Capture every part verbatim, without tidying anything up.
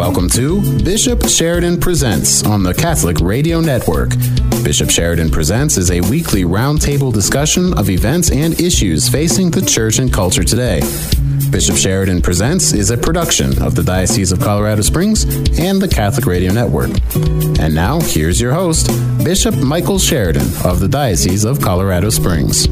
Welcome to Bishop Sheridan Presents on the Catholic Radio Network. Bishop Sheridan Presents is a weekly roundtable discussion of events and issues facing the church and culture today. Bishop Sheridan Presents is a production of the Diocese of Colorado Springs and the Catholic Radio Network. And now, here's your host, Bishop Michael Sheridan of the Diocese of Colorado Springs.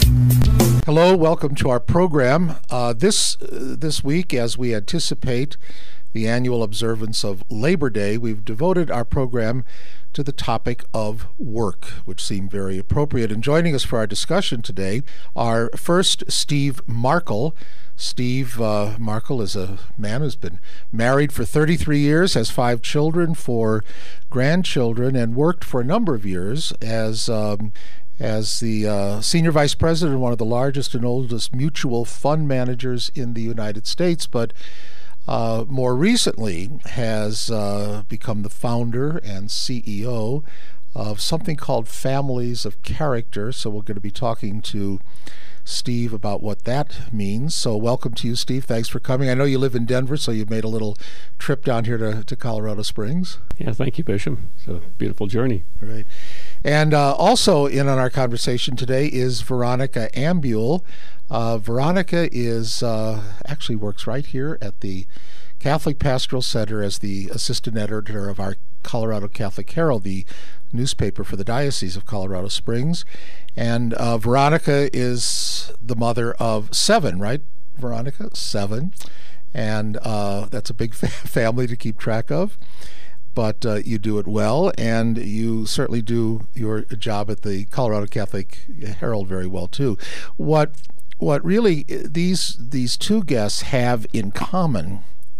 Hello, welcome to our program. Uh, this uh, this week, as we anticipate the annual observance of Labor Day, we've devoted our program to the topic of work, which seemed very appropriate. And joining us for our discussion today are first Steve Markle. Steve uh, Markle is a man who's been married for thirty-three years, has five children, four grandchildren, and worked for a number of years as um, as the uh, senior vice president of one of the largest and oldest mutual fund managers in the United States, but uh, more recently has uh, become the founder and C E O of something called Families of Character. So we're going to be talking to Steve about what that means. So welcome to you, Steve. Thanks for coming. I know you live in Denver, so you've made a little trip down here to, to Colorado Springs. Yeah, thank you, Bishop. It's a beautiful journey. Right. And uh, also in on our conversation today is Veronica Ambule. Uh, Veronica is uh, actually works right here at the Catholic Pastoral Center as the assistant editor of our Colorado Catholic Herald, the newspaper for the Diocese of Colorado Springs. And uh, Veronica is the mother of seven, right, Veronica? Seven. And uh, that's a big fa- family to keep track of. But uh, you do it well, and you certainly do your job at the Colorado Catholic Herald very well, too. What what really these these two guests have in common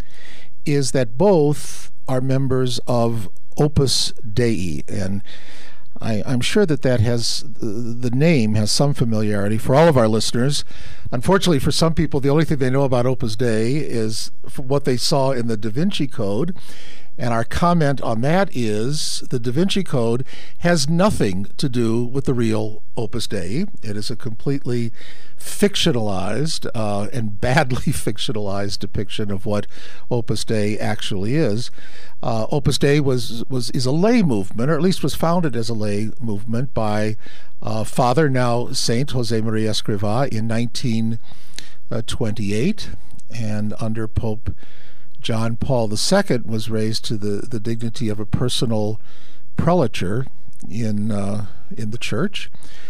is that both are members of Opus Dei, and I, I'm sure that that has, the name has some familiarity for all of our listeners. Unfortunately, for some people, the only thing they know about Opus Dei is what they saw in the Da Vinci Code. And our comment on that is the Da Vinci Code has nothing to do with the real Opus Dei. It is a completely fictionalized uh, and badly fictionalized depiction of what Opus Dei actually is. Uh, Opus Dei was, was is a lay movement, or at least was founded as a lay movement by uh, Father, now Saint Jose Maria Escrivá in nineteen twenty-eight, and under Pope John Paul the Second was raised to the, the dignity of a personal prelature in uh, in the church.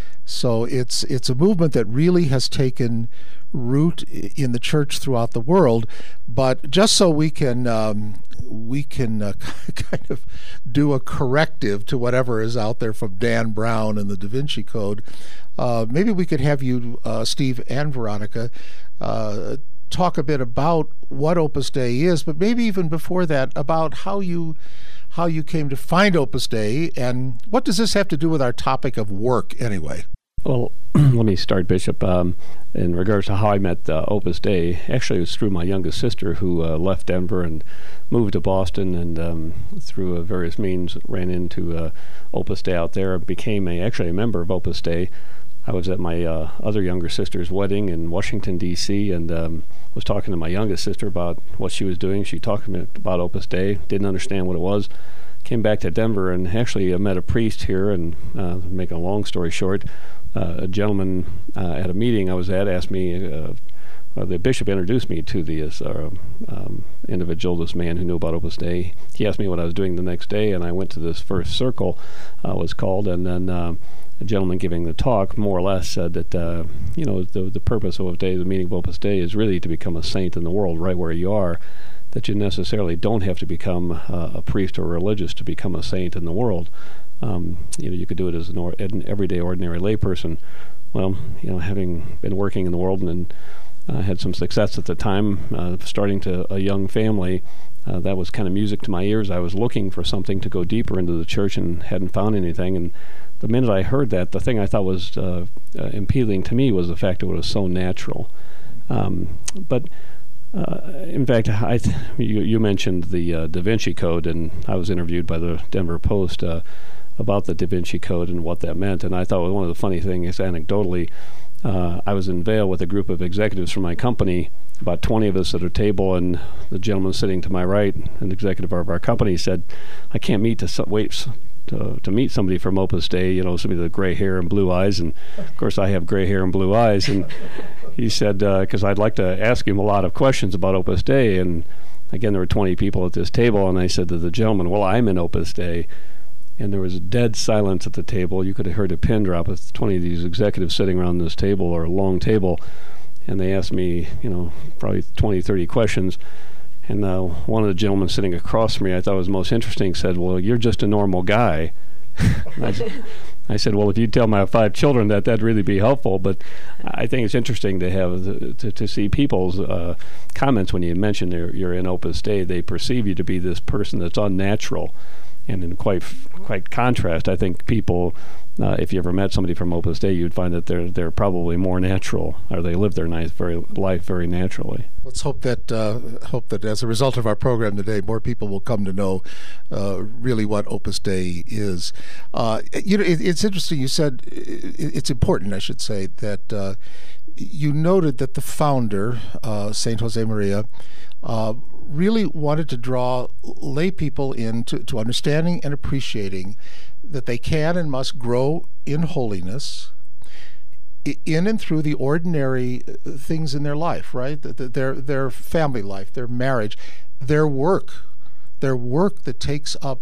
So it's it's a movement that really has taken root in the church throughout the world. But just so we can um, we can uh, kind of do a corrective to whatever is out there from Dan Brown and the Da Vinci Code, uh, maybe we could have you, uh, Steve and Veronica, uh, talk a bit about what Opus Dei is, but maybe even before that, about how you how you came to find Opus Dei, and what does this have to do with our topic of work anyway? Well, let me start, Bishop. Um, in regards to how I met uh, Opus Dei, actually it was through my youngest sister who uh, left Denver and moved to Boston, and um, through uh, various means ran into uh, Opus Dei out there, became a, actually a member of Opus Dei. I was at my uh, other younger sister's wedding in Washington, D C, and um, was talking to my youngest sister about what she was doing. She talked to me about Opus Dei, didn't understand what it was. Came back to Denver and actually uh, met a priest here, and uh, making a long story short, uh, a gentleman uh, at a meeting I was at asked me, uh, uh, the bishop introduced me to this uh, um, individual, this man who knew about Opus Dei. He asked me what I was doing the next day, and I went to this first circle, uh, was called, and then uh, a gentleman giving the talk more or less said that, uh, you know, the the purpose of Opus Dei, the meaning of Opus Dei, is really to become a saint in the world right where you are, that you necessarily don't have to become uh, a priest or religious to become a saint in the world. Um, you know, you could do it as an, or, an everyday, ordinary layperson. Well, you know, having been working in the world and uh, had some success at the time, uh, starting to a young family, uh, that was kind of music to my ears. I was looking for something to go deeper into the church and hadn't found anything. And the minute I heard that, the thing I thought was uh, uh, appealing to me was the fact that it was so natural. Um, but Uh, in fact, I th- you, you mentioned the uh, Da Vinci Code, and I was interviewed by the Denver Post uh, about the Da Vinci Code and what that meant. And I thought one of the funny things, anecdotally, uh, I was in Vail with a group of executives from my company, about twenty of us at a table, and the gentleman sitting to my right, an executive of our company, said, I can't meet to so- wait to, to meet somebody from Opus Dei, you know, somebody with gray hair and blue eyes. And, of course, I have gray hair and blue eyes. And he said, because uh, I'd like to ask him a lot of questions about Opus Dei. And, again, there were twenty people at this table, and I said to the gentleman, well, I'm in Opus Dei. And there was a dead silence at the table. You could have heard a pin drop with twenty of these executives sitting around this table, or a long table. And they asked me, you know, probably twenty, thirty questions. And uh, one of the gentlemen sitting across from me, I thought was most interesting, said, well, you're just a normal guy. I, I said, well, if you tell my five children that, that'd really be helpful. But I think it's interesting to have the, to, to see people's uh, comments when you mention you're, you're in Opus Dei. They perceive you to be this person that's unnatural. And in quite quite contrast, I think people, uh, if you ever met somebody from Opus Dei, you'd find that they're they're probably more natural, or they live their nice very life very naturally. Let's hope that uh, hope that as a result of our program today, more people will come to know uh, really what Opus Dei is. Uh, you know, it, it's interesting. You said it, it's important, I should say, that uh, you noted that the founder, uh, Saint Josemaria, uh, really wanted to draw lay people into to understanding and appreciating that they can and must grow in holiness in and through the ordinary things in their life, right? Their their family life, their marriage, their work, their work that takes up,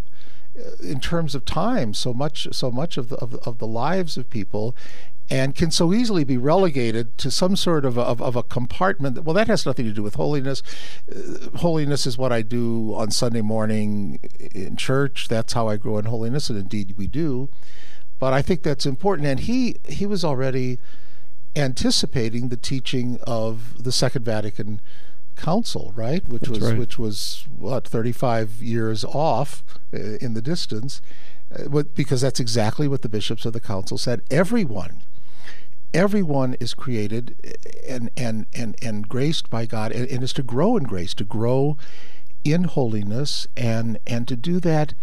in terms of time, so much so much of the of, of the lives of people, and can so easily be relegated to some sort of a, of, of a compartment. Well, that has nothing to do with holiness. Uh, holiness is what I do on Sunday morning in church. That's how I grow in holiness, and indeed we do. But I think that's important. And he he was already anticipating the teaching of the Second Vatican Council, right? Which that's was right. which was what thirty-five years off uh, in the distance, uh, what, because that's exactly what the bishops of the council said. Everyone. Everyone is created and and and, and graced by God, and, and is to grow in grace, to grow in holiness, and and to do that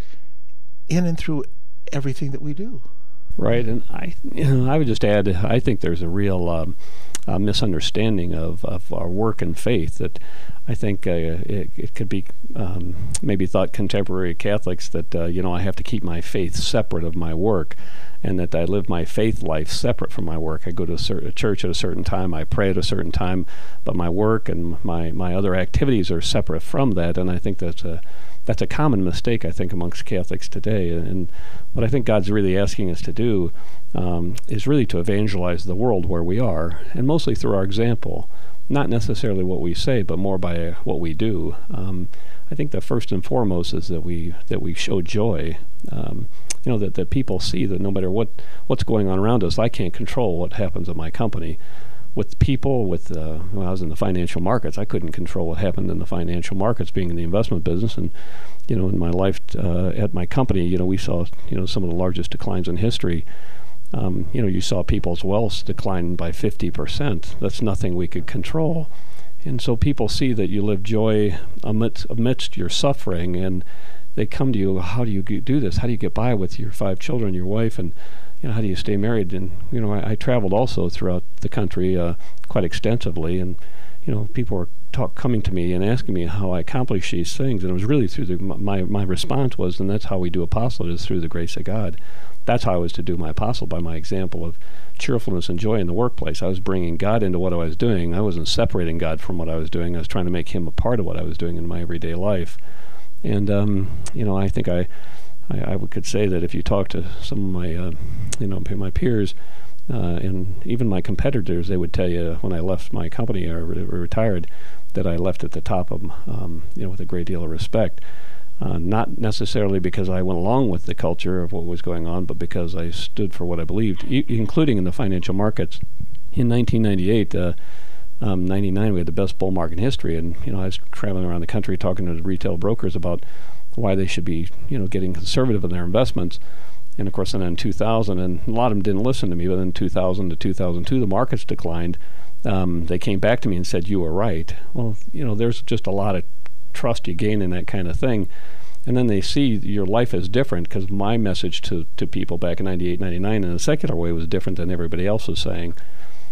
in and through everything that we do. Right, and I, you know, I would just add, I think there's a real um, uh, misunderstanding of, of our work and faith that I think uh, it, it could be um, maybe thought contemporary Catholics that, uh, you know, I have to keep my faith separate of my work, and that I live my faith life separate from my work. I go to a, cer- a church at a certain time, I pray at a certain time, but my work and my, my other activities are separate from that, and I think that's a That's a common mistake, I think, amongst Catholics today. And what I think God's really asking us to do um, is really to evangelize the world where we are, and mostly through our example, not necessarily what we say, but more by uh, what we do. Um, I think the first and foremost is that we that we show joy. Um, you know, that, that people see that no matter what, what's going on around us, I can't control what happens at my company. With people, with uh, when I was in the financial markets, I couldn't control what happened in the financial markets, being in the investment business. And, you know, in my life uh, at my company, you know, we saw, you know, some of the largest declines in history. Um, you know, you saw people's wealth decline by fifty percent. That's nothing we could control. And so people see that you live joy amidst, amidst your suffering, and they come to you, how do you do this? How do you get by with your five children, your wife, and you know, how do you stay married? And, you know, I, I traveled also throughout the country uh, quite extensively, and, you know, people were talk, coming to me and asking me how I accomplish these things, and it was really through the, my, my response was, and that's how we do apostolate, is through the grace of God. That's how I was to do my apostle, by my example of cheerfulness and joy in the workplace. I was bringing God into what I was doing. I wasn't separating God from what I was doing. I was trying to make him a part of what I was doing in my everyday life. And, um, you know, I think I... I, I could say that if you talk to some of my, uh, you know, my peers uh, and even my competitors, they would tell you when I left my company or re- retired that I left at the top of them, um, you know, with a great deal of respect. Uh, not necessarily because I went along with the culture of what was going on, but because I stood for what I believed, e- including in the financial markets. In nineteen ninety-eight, uh, um, ninety-nine, we had the best bull market in history, and you know, I was traveling around the country talking to the retail brokers about why they should be, you know, getting conservative in their investments. And of course, then in two thousand, and a lot of them didn't listen to me, but in two thousand to two thousand two, the markets declined. Um, they came back to me and said, you were right. Well, you know, there's just a lot of trust you gain in that kind of thing. And then they see your life is different, because my message to, to people back in ninety-eight, ninety-nine in a secular way was different than everybody else was saying.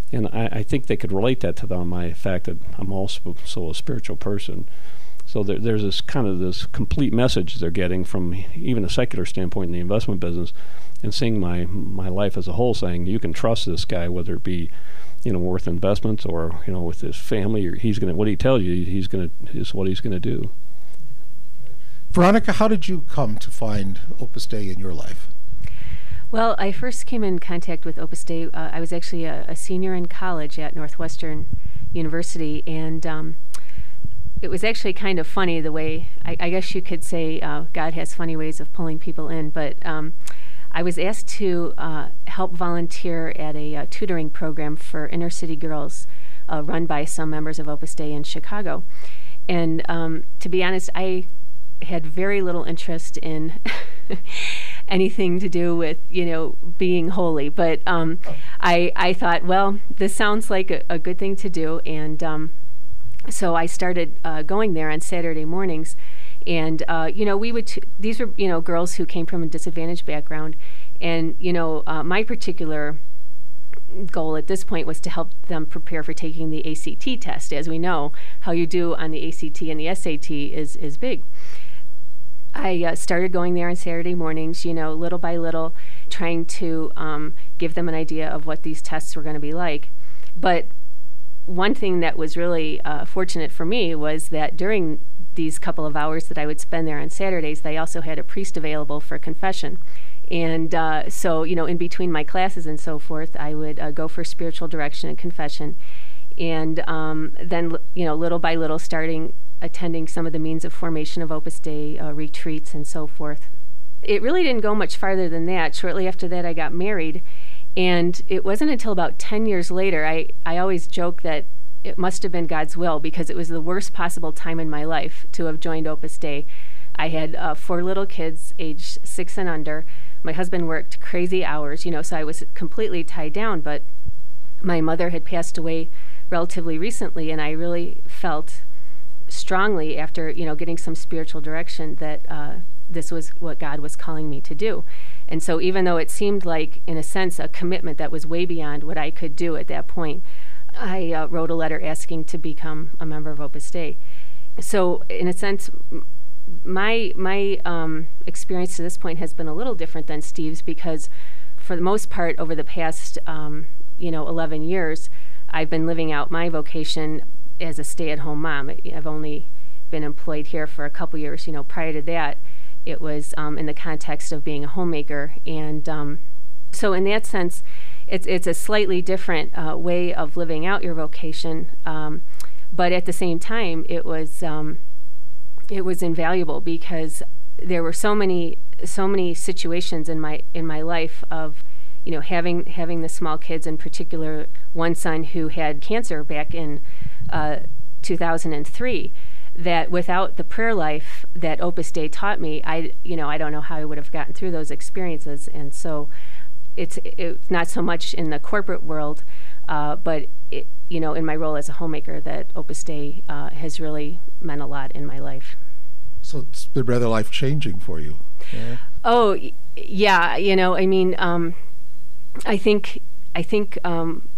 And I, I think they could relate that to the, my fact that I'm also so a spiritual person. So there, there's this kind of this complete message they're getting from even a secular standpoint in the investment business, and seeing my my life as a whole, saying you can trust this guy, whether it be, you know, worth investments or, you know, with his family, or he's gonna, what he tells you, he's gonna is what he's gonna do. Veronica, how did you come to find Opus Dei in your life? Well, I first came in contact with Opus Dei. Uh, I was actually a, a senior in college at Northwestern University, and um, it was actually kind of funny the way, I, I guess you could say uh, God has funny ways of pulling people in, but um, I was asked to uh, help volunteer at a uh, tutoring program for inner city girls uh, run by some members of Opus Dei in Chicago. And um, to be honest, I had very little interest in anything to do with, you know, being holy. But um, I, I thought, well, this sounds like a, a good thing to do. And um, so I started uh, going there on Saturday mornings. And, uh, you know, we would, t- these were, you know, girls who came from a disadvantaged background. And, you know, uh, my particular goal at this point was to help them prepare for taking the A C T test. As we know, how you do on the A C T and the S A T is, is big. I uh, started going there on Saturday mornings, you know, little by little, trying to um, give them an idea of what these tests were going to be like. But one thing that was really uh, fortunate for me was that during these couple of hours that I would spend there on Saturdays, they also had a priest available for confession. And uh, so, you know, in between my classes and so forth, I would uh, go for spiritual direction and confession. And um, then, you know, little by little, starting attending some of the means of formation of Opus Dei uh, retreats and so forth. It really didn't go much farther than that. Shortly after that, I got married. And it wasn't until about ten years later, I, I always joke that it must have been God's will, because it was the worst possible time in my life to have joined Opus Dei. I had uh, four little kids, aged six and under. My husband worked crazy hours, you know, so I was completely tied down. But my mother had passed away relatively recently, and I really felt strongly, after, you know, getting some spiritual direction, that uh, this was what God was calling me to do. And so even though it seemed like, in a sense, a commitment that was way beyond what I could do at that point, I uh, wrote a letter asking to become a member of Opus Dei. So in a sense, my my um, experience to this point has been a little different than Steve's, because for the most part, over the past um, you know eleven years, I've been living out my vocation as a stay-at-home mom. I've only been employed here for a couple years. You know, prior to that, it was um, in the context of being a homemaker. And um, so in that sense, it's it's a slightly different uh, way of living out your vocation. Um, but at the same time, it was um, it was invaluable, because there were so many so many situations in my in my life of, you know, having having the small kids, in particular one son who had cancer back in uh, two thousand three, that without the prayer life that Opus Dei taught me, I you know I don't know how I would have gotten through those experiences. And so it's it's not so much in the corporate world, uh, but it, you know in my role as a homemaker, that Opus Dei uh, has really meant a lot in my life. So it's been rather life-changing for you. Yeah. Oh, y- yeah. You know, I mean, um, I think I think um,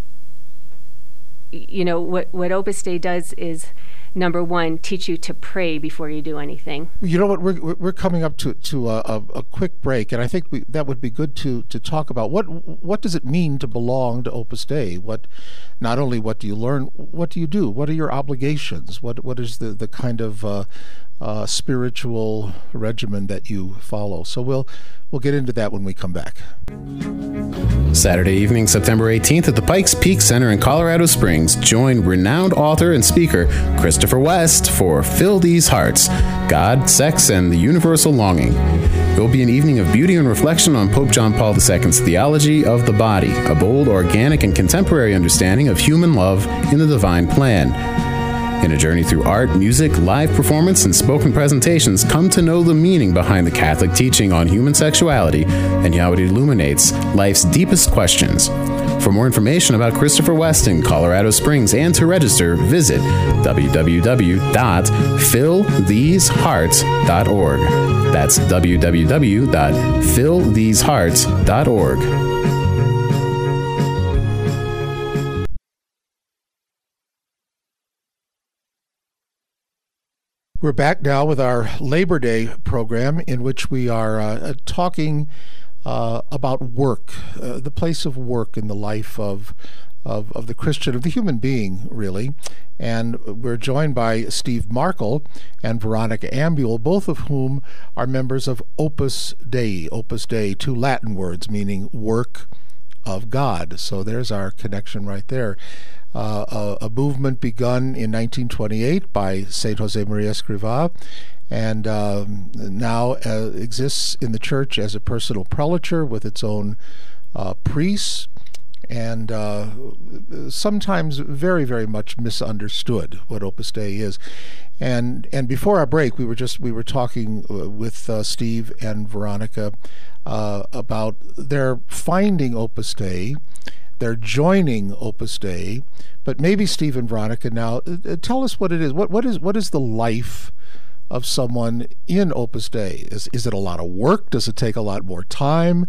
y- you know what what Opus Dei does is, number one, teach you to pray before you do anything. You know what? We're we're coming up to to a, a, a quick break, and I think we, that would be good to to talk about what what does it mean to belong to Opus Dei? What, not only what do you learn, what do you do? What are your obligations? What what is the the kind of uh, uh, spiritual regimen that you follow? So we'll we'll get into that when we come back. Saturday evening, September eighteenth at the Pikes Peak Center in Colorado Springs. Join renowned author and speaker Christopher West for Fill These Hearts, God, Sex, and the Universal Longing. It will be an evening of beauty and reflection on Pope John Paul the Second's theology of the body, a bold, organic, and contemporary understanding of human love in the divine plan. In a journey through art, music, live performance, and spoken presentations, come to know the meaning behind the Catholic teaching on human sexuality and how it illuminates life's deepest questions. For more information about Christopher West in Colorado Springs and to register, visit w w w dot fill these hearts dot org. That's w w w dot fill these hearts dot org. We're back now with our Labor Day program, in which we are uh, talking uh, about work, uh, the place of work in the life of, of of the Christian, of the human being, really. And we're joined by Steve Markle and Veronica Ambule, both of whom are members of Opus Dei. Opus Dei, two Latin words meaning work of God. So there's our connection right there. Uh, a, a movement begun in nineteen twenty-eight by Saint Jose Maria Escrivá, and uh, now uh, exists in the church as a personal prelature with its own uh, priests, and uh, sometimes very, very much misunderstood what Opus Dei is. And and before our break, we were just we were talking with uh, Steve and Veronica uh, about their finding Opus Dei. They're joining Opus Dei, but maybe Steve and Veronica now uh, tell us what it is. What what is what is the life of someone in Opus Dei? Is is it a lot of work? Does it take a lot more time?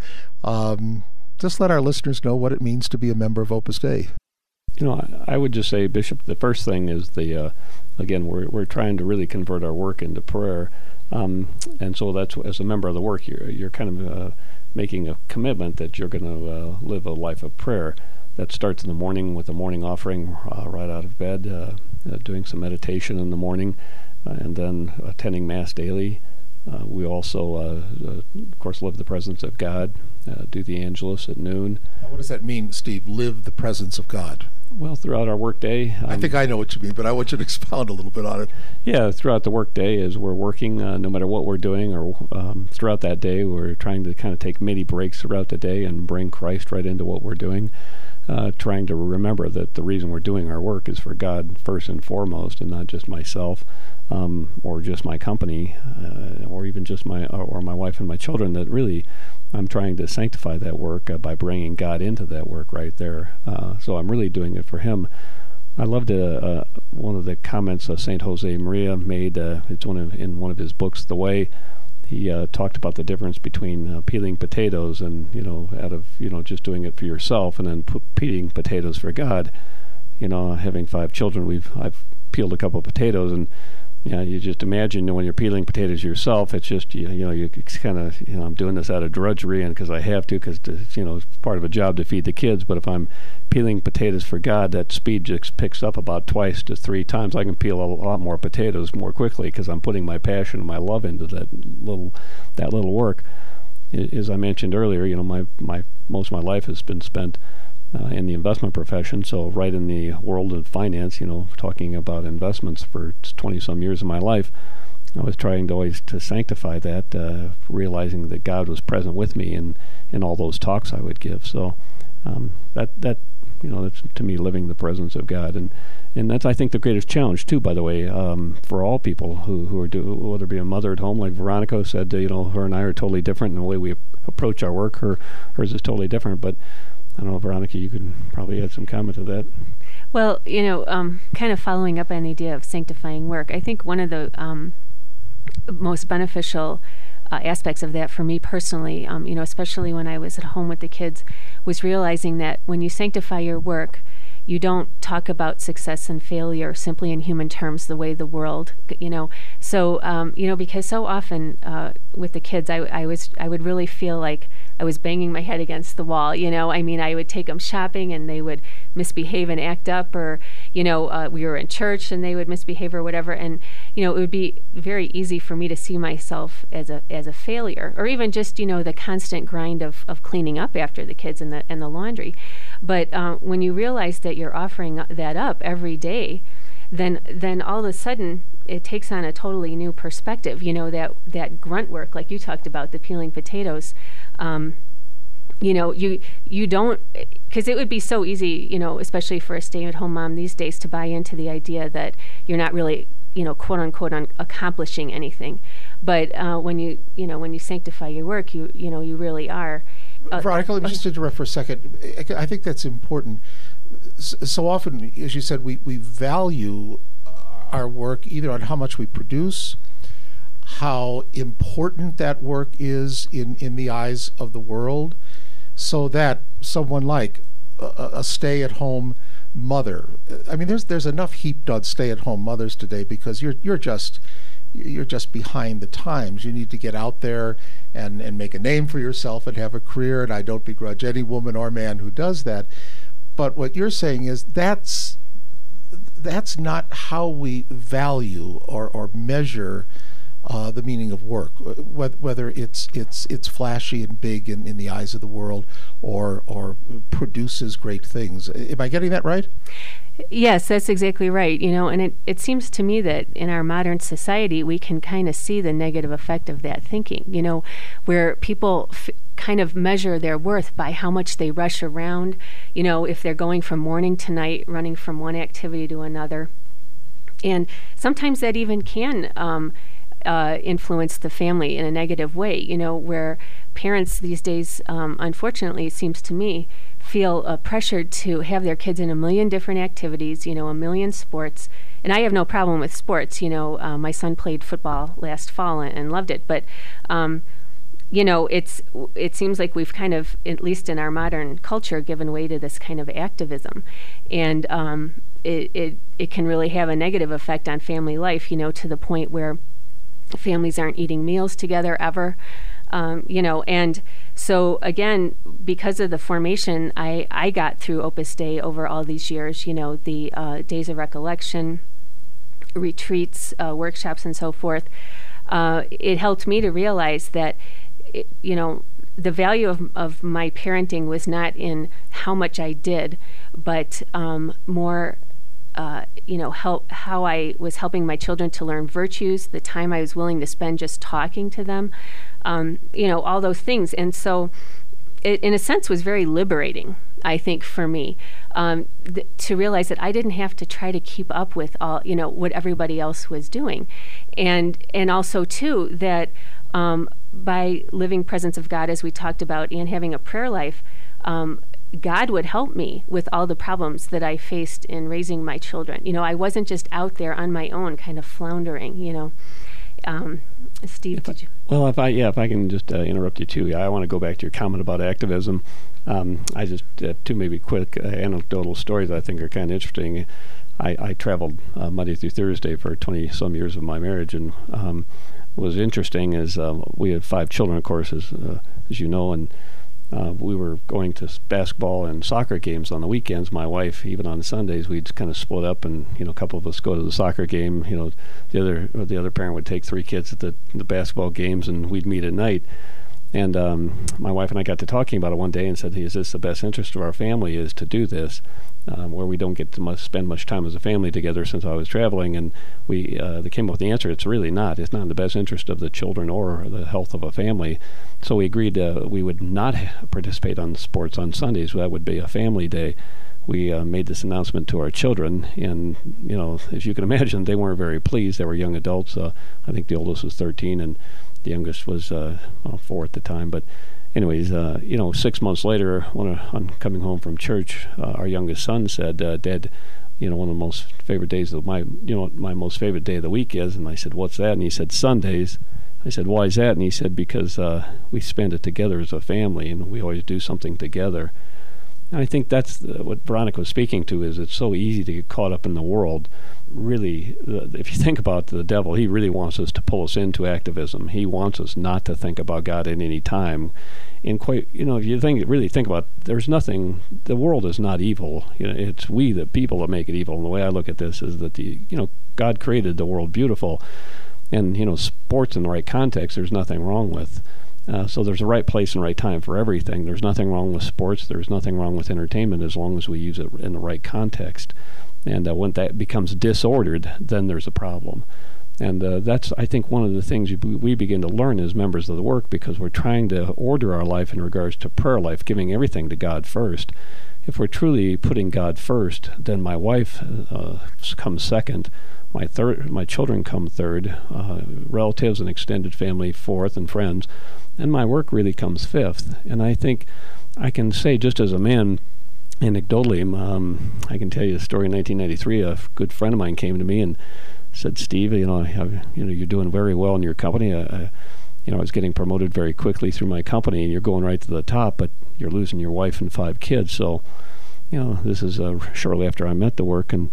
Um, just let our listeners know what it means to be a member of Opus Dei. You know, I, I would just say, Bishop, the first thing is the uh, again we're we're trying to really convert our work into prayer, um, and so that's as a member of the work, you're you're kind of uh, making a commitment that you're going to uh, live a life of prayer. That starts in the morning with a morning offering, uh, right out of bed, uh, uh, doing some meditation in the morning, uh, and then attending Mass daily. Uh, we also, uh, uh, of course, live the presence of God, uh, do the Angelus at noon. Now, what does that mean, Steve, live the presence of God? Well, throughout our workday. Um, I think I know what you mean, but I want you to expound a little bit on it. Yeah, throughout the workday, as we're working, uh, no matter what we're doing, or um, throughout that day, we're trying to kind of take mini breaks throughout the day and bring Christ right into what we're doing. Uh, trying to remember that the reason we're doing our work is for God first and foremost, and not just myself, um, or just my company, uh, or even just my or, or my wife and my children. That really, I'm trying to sanctify that work uh, by bringing God into that work right there. Uh, so I'm really doing it for Him. I loved uh, uh, one of the comments uh, Saint Jose Maria made. Uh, it's one of in one of his books, The Way. He uh, talked about the difference between uh, peeling potatoes and, you know, out of, you know, just doing it for yourself, and then p- peeling potatoes for God. You know, having five children, we've I've peeled a couple of potatoes, and you know, you just imagine when you're peeling potatoes yourself, it's just, you, you know, you kind of, you know, I'm doing this out of drudgery and because I have to, because, you know, it's part of a job to feed the kids. But if I'm peeling potatoes for God, that speed just picks up about twice to three times. I can peel a lot more potatoes more quickly because I'm putting my passion and my love into that little, that little work. As I mentioned earlier, you know, my, my most of my life has been spent Uh, in the investment profession, so right in the world of finance, you know, talking about investments for twenty-some years of my life, I was trying to always to sanctify that, uh, realizing that God was present with me in, in all those talks I would give. So um, that, that you know, that's to me living the presence of God. And and that's, I think, the greatest challenge, too, by the way, um, for all people who, who are, do, whether it be a mother at home, like Veronica said, you know, her and I are totally different in the way we approach our work. Her Hers is totally different, but I don't know, Veronica, you could probably add some comment to that. Well, you know, um, kind of following up on the idea of sanctifying work, I think one of the um, most beneficial uh, aspects of that for me personally, um, you know, especially when I was at home with the kids, was realizing that when you sanctify your work, you don't talk about success and failure simply in human terms the way the world, you know. So, um, you know, because so often uh, with the kids, I, I was, I would really feel like I was banging my head against the wall, you know. I mean, I would take them shopping and they would misbehave and act up, or, you know, uh, we were in church and they would misbehave or whatever. And, you know, it would be very easy for me to see myself as a as a failure, or even just, you know, the constant grind of, of cleaning up after the kids and the and the laundry. But um, when you realize that you're offering that up every day, then then all of a sudden it takes on a totally new perspective. You know, that that grunt work, like you talked about, the peeling potatoes. Um, you know, you you don't, because it would be so easy, you know, especially for a stay-at-home mom these days, to buy into the idea that you're not really, you know, quote unquote, un- accomplishing anything. But uh, when you, you know, when you sanctify your work, you, you know, you really are. Uh, Veronica, let me just interrupt for a second. I think that's important. So often, as you said, we, we value our work either on how much we produce, how important that work is in, in the eyes of the world, so that someone like a, a stay-at-home mother, I mean, there's there's enough heaped on stay-at-home mothers today because you're you're just you're just behind the times. You need to get out there and, and make a name for yourself and have a career, and I don't begrudge any woman or man who does that. But what you're saying is that's that's not how we value or, or measure uh, the meaning of work, whether it's it's it's flashy and big in, in the eyes of the world or or produces great things. Am I getting that right? Yes, that's exactly right. You know, and it, it seems to me that in our modern society, we can kind of see the negative effect of that thinking, you know, where people f- kind of measure their worth by how much they rush around, you know, if they're going from morning to night, running from one activity to another. And sometimes that even can um, uh, influence the family in a negative way, you know, where parents these days, um, unfortunately, it seems to me, feel uh, pressured to have their kids in a million different activities, you know, a million sports. And I have no problem with sports. You know, uh, my son played football last fall and, and loved it. But, um, you know, it's it seems like we've kind of, at least in our modern culture, given way to this kind of activism. And um, it, it, it can really have a negative effect on family life, you know, to the point where families aren't eating meals together ever. Um, you know, and so again, because of the formation I, I got through Opus Dei over all these years, you know, the uh, days of recollection, retreats, uh, workshops, and so forth, uh, it helped me to realize that, it, you know, the value of, of my parenting was not in how much I did, but um, more Uh, you know, help, how I was helping my children to learn virtues, the time I was willing to spend just talking to them, um, you know, all those things. And so it, in a sense, was very liberating, I think, for me, um, th- to realize that I didn't have to try to keep up with all, you know, what everybody else was doing. And, and also, too, that um, by living presence of God, as we talked about, and having a prayer life, um, God would help me with all the problems that I faced in raising my children. You know, I wasn't just out there on my own, kind of floundering, you know. Um, Steve, if did I, you? Well, if I, yeah, if I can just uh, interrupt you too. Yeah, I want to go back to your comment about activism. Um, I just, uh, two maybe quick uh, anecdotal stories that I think are kind of interesting. I, I traveled uh, Monday through Thursday for twenty-some years of my marriage, and um, what was interesting is um, we had five children, of course, as, uh, as you know, and Uh, we were going to basketball and soccer games on the weekends. My wife, even on Sundays, we'd kind of split up, and you know, a couple of us go to the soccer game. You know, the other or the other parent would take three kids at the the basketball games, and we'd meet at night. And um, my wife and I got to talking about it one day and said, "Hey, is this the best interest of our family? Is to do this, um, where we don't get to much, spend much time as a family together?" Since I was traveling, and we uh, they came up with the answer. It's really not. It's not in the best interest of the children or the health of a family. So we agreed uh, we would not ha- participate on sports on Sundays. That would be a family day. We uh, made this announcement to our children, and you know, as you can imagine, they weren't very pleased. They were young adults. Uh, I think the oldest was thirteen, and the youngest was uh, well, four at the time. But anyways, uh, you know, six months later, when I, on coming home from church, uh, our youngest son said, uh, "Dad, you know, one of the most favorite days of my, you know, my most favorite day of the week is." And I said, "What's that?" And he said, "Sundays." I said, "Why is that?" And he said, "Because uh, we spend it together as a family, and we always do something together." And I think that's the, what Veronica was speaking to, is it's so easy to get caught up in the world. Really, uh, if you think about the devil, he really wants us to pull us into activism. He wants us not to think about God at any time. And quite, you know, if you think really think about it, there's nothing, the world is not evil. You know, it's we, the people, that make it evil. And the way I look at this is that, the you know, God created the world beautiful. And, you know, sports in the right context, there's nothing wrong with. Uh, so there's a right place and right time for everything. There's nothing wrong with sports. There's nothing wrong with entertainment as long as we use it in the right context. And uh, when that becomes disordered, then there's a problem. And uh, that's, I think, one of the things we begin to learn as members of the work, because we're trying to order our life in regards to prayer life, giving everything to God first. If we're truly putting God first, then my wife uh, comes second. My third, my children come third, uh, relatives and extended family fourth, and friends, and my work really comes fifth. And I think I can say, just as a man, anecdotally, um, I can tell you a story. In nineteen ninety-three, a good friend of mine came to me and said, "Steve, you know, I have, you know, you're doing very well in your company. I, I, you know, I was getting promoted very quickly through my company, and you're going right to the top, but you're losing your wife and five kids. So, you know, this is uh, shortly after I met the work, and."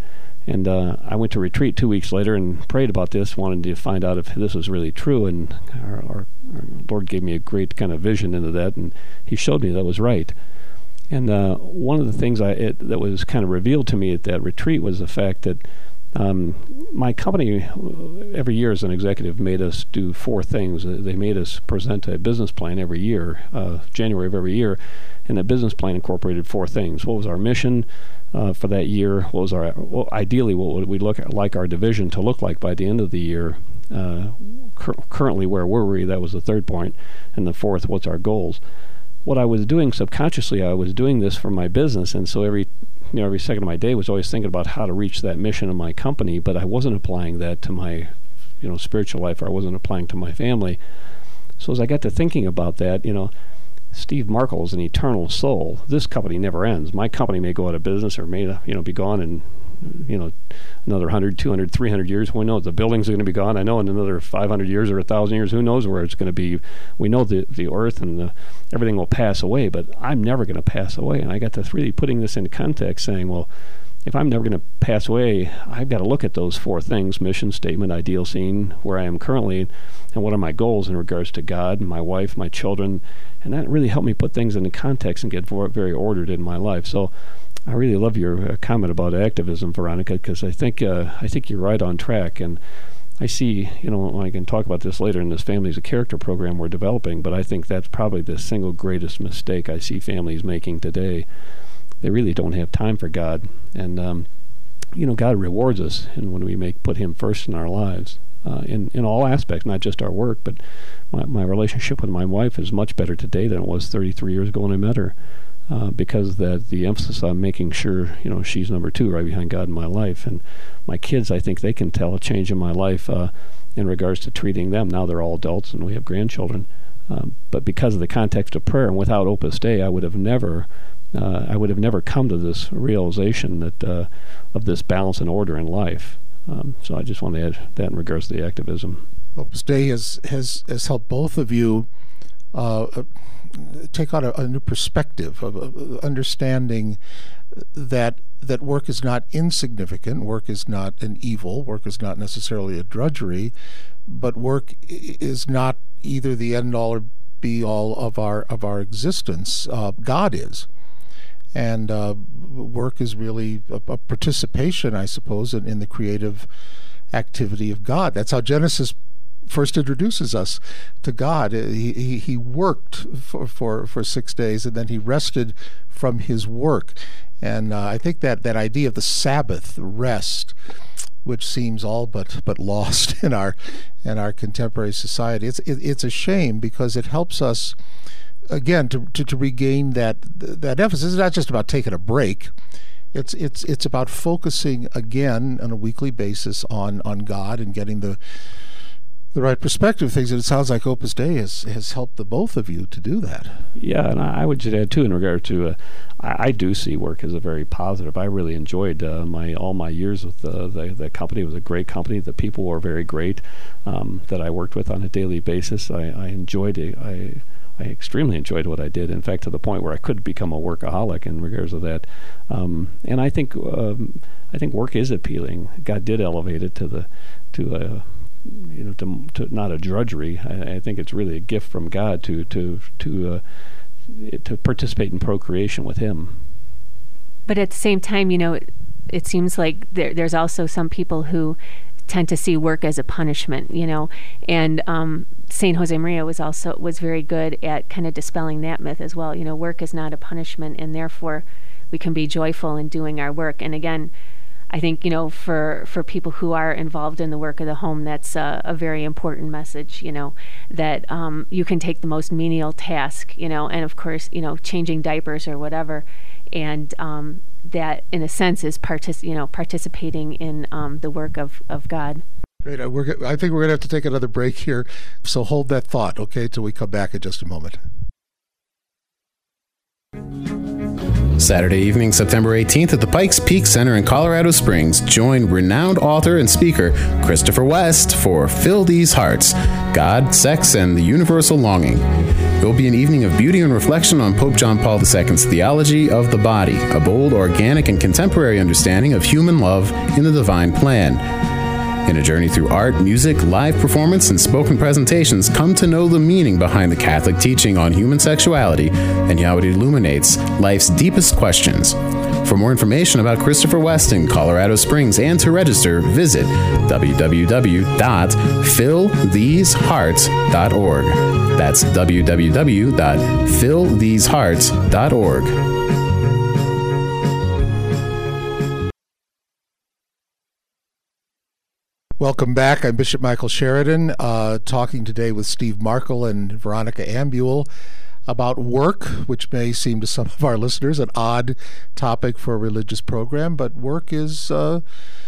And uh, I went to retreat two weeks later and prayed about this, wanted to find out if this was really true. And our, our, our Lord gave me a great kind of vision into that, and He showed me that was right. And uh, one of the things I it, that was kind of revealed to me at that retreat was the fact that um, my company, every year as an executive, made us do four things. They made us present a business plan every year, uh, January of every year, and that business plan incorporated four things. What was our mission uh, for that year? What was our, well, ideally, what would we look at, like our division to look like by the end of the year? Uh, cur- currently, where were we? That was the third point. And the fourth, what's our goals? What I was doing subconsciously, I was doing this for my business, and so every you know every second of my day was always thinking about how to reach that mission of my company, but I wasn't applying that to my you know spiritual life, or I wasn't applying to my family. So as I got to thinking about that, you know, Steve Markle is an eternal soul. This company never ends. My company may go out of business or may you know be gone in you know another one hundred, two hundred, three hundred years. We know the buildings are going to be gone. I know in another five hundred years or one thousand years, who knows where it's going to be. We know the the earth and the, everything will pass away, but I'm never going to pass away. And I got to really putting this into context, saying, well, if I'm never going to pass away, I've got to look at those four things: mission statement, ideal scene, where I am currently, and what are my goals in regards to God, my wife, my children. And that really helped me put things into context and get very ordered in my life. So I really love your uh, comment about activism, Veronica, because I think uh, I think you're right on track. And I see, you know, I can talk about this later in this Families of Character program we're developing, but I think that's probably the single greatest mistake I see families making today. They really don't have time for God. And, um, you know, God rewards us and when we make put Him first in our lives, uh, in, in all aspects, not just our work, but my, my relationship with my wife is much better today than it was thirty-three years ago when I met her. Uh, because that the emphasis on making sure, you know, she's number two right behind God in my life. And my kids, I think they can tell a change in my life uh, in regards to treating them. Now they're all adults and we have grandchildren. Um, but because of the context of prayer and without Opus Dei, I would have never, uh, I would have never come to this realization that uh, of this balance and order in life. Um, so I just want to add that in regards to the activism. Opus Dei has has, has helped both of you uh, take on a, a new perspective of, of understanding that that work is not insignificant, work is not an evil, work is not necessarily a drudgery, but work is not either the end all or be all of our of our existence. Uh, God is. And uh, work is really a, a participation, I suppose, in, in the creative activity of God. That's how Genesis first introduces us to God. He he, he worked for, for, for six days, and then He rested from His work. And uh, I think that, that idea of the Sabbath, rest, which seems all but but lost in our in our contemporary society, it's it, it's a shame because it helps us again to, to to regain that that emphasis. It's not just about taking a break. It's it's it's about focusing again on a weekly basis on on God and getting the the right perspective of things. And it sounds like Opus Dei has, has helped the both of you to do that. Yeah, and I, I would just add too in regard to, uh, I, I do see work as a very positive. I really enjoyed uh, my all my years with the, the the company. It was a great company. The people were very great um, that I worked with on a daily basis. I, I enjoyed it. I I extremely enjoyed what I did. In fact, to the point where I could become a workaholic in regards to that. Um, and I think um, I think work is appealing. God did elevate it to the to a you know to, to not a drudgery. I, I think it's really a gift from God to to to uh, to participate in procreation with Him. But at the same time, you know, it, it seems like there, there's also some people who tend to see work as a punishment, you know, and um, Saint Josemaria was also was very good at kind of dispelling that myth as well. You know, work is not a punishment, and therefore we can be joyful in doing our work. And again, I think, you know, for for people who are involved in the work of the home, that's a, a very important message. You know, that um, you can take the most menial task, you know, and of course, you know, changing diapers or whatever, and um, that in a sense is partic- you know participating in um, the work of, of God. Great. Uh, we're, I think we're going to have to take another break here, so hold that thought, okay, till we come back in just a moment. Saturday evening, September eighteenth at the Pikes Peak Center in Colorado Springs. Join renowned author and speaker Christopher West for Fill These Hearts, God, Sex, and the Universal Longing. It will be an evening of beauty and reflection on Pope John Paul the Second's theology of the body, a bold, organic, and contemporary understanding of human love in the divine plan. In a journey through art, music, live performance, and spoken presentations, come to know the meaning behind the Catholic teaching on human sexuality and how it illuminates life's deepest questions. For more information about Christopher Weston, Colorado Springs, and to register, visit w w w dot fill these hearts dot org. That's w w w dot fill these hearts dot org. Welcome back. I'm Bishop Michael Sheridan, uh, talking today with Steve Markle and Veronica Ambule about work, which may seem to some of our listeners an odd topic for a religious program, but work is uh,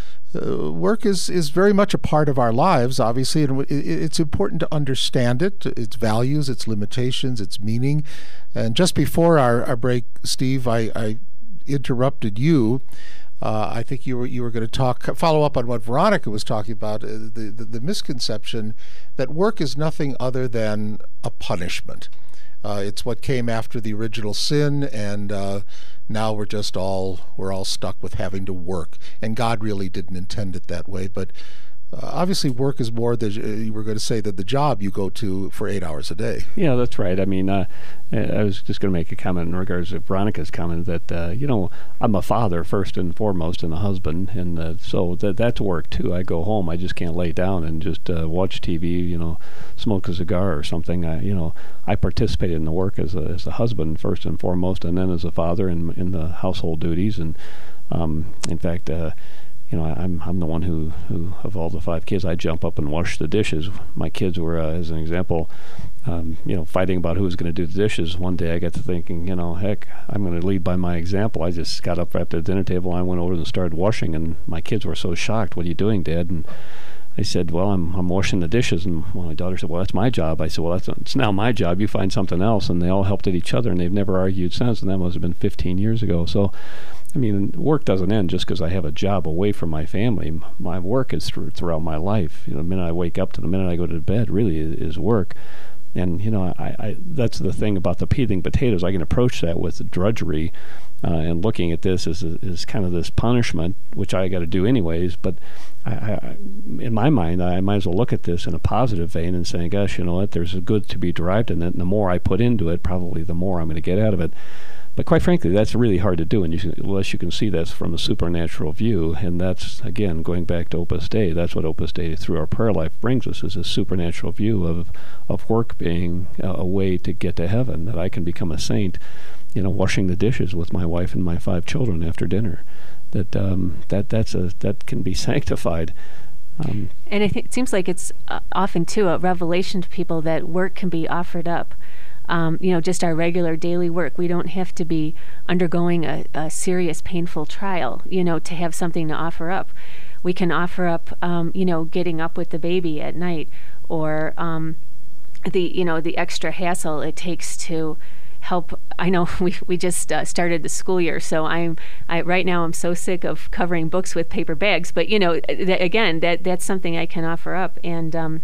uh, work is, is very much a part of our lives, obviously, and it's important to understand it, its values, its limitations, its meaning. And just before our, our break, Steve, I, I interrupted you. Uh, I think you were you were going to talk follow up on what Veronica was talking about, uh, the, the the misconception that work is nothing other than a punishment. Uh, it's what came after the original sin, and uh, now we're just all we're all stuck with having to work. And God really didn't intend it that way. But uh, obviously, work is more than uh, you were going to say that the job you go to for eight hours a day. Yeah, that's right. I mean, uh, I was just going to make a comment in regards to Veronica's comment that uh, you know I'm a father first and foremost, and a husband, and uh, so that that's work too. I go home, I just can't lay down and just uh, watch T V, you know, smoke a cigar or something. I, you know, I participated in the work as a, as a husband first and foremost, and then as a father in in the household duties. And um, in fact, uh, you know, I, I'm I'm the one who, who of all the five kids, I jump up and wash the dishes. My kids were, uh, as an example, um, you know, fighting about who was going to do the dishes. One day I got to thinking, you know, heck, I'm going to lead by my example. I just got up at the dinner table, and I went over and started washing, and my kids were so shocked. What are you doing, Dad? And I said, well, I'm I'm washing the dishes. And well, my daughter said, well, that's my job. I said, well, that's it's now my job. You find something else. And they all helped at each other, and they've never argued since. And that must have been fifteen years ago. So, I mean, work doesn't end just because I have a job away from my family. My work is through, throughout my life. You know, the minute I wake up to the minute I go to bed really is, is work. And, you know, I, I that's the thing about the peeling potatoes. I can approach that with drudgery uh, and looking at this as, as kind of this punishment, which I got to do anyways. But I, I, in my mind, I might as well look at this in a positive vein and saying, gosh, you know what, there's a good to be derived in it. And the more I put into it, probably the more I'm going to get out of it. But quite frankly, that's really hard to do, and you, unless you can see this from a supernatural view. And that's, again, going back to Opus Dei, that's what Opus Dei through our prayer life brings us, is a supernatural view of, of work being a, a way to get to heaven, that I can become a saint, you know, washing the dishes with my wife and my five children after dinner. That um, that that's a that can be sanctified. Um, and I think it seems like it's uh, often, too, a revelation to people that work can be offered up. Um, you know, just our regular daily work. We don't have to be undergoing a, a serious, painful trial, you know, to have something to offer up. We can offer up, um, you know, getting up with the baby at night, or um, the, you know, the extra hassle it takes to help. I know we we just uh, started the school year, so I'm I right now I'm so sick of covering books with paper bags. But you know, th- again, that that's something I can offer up, and um,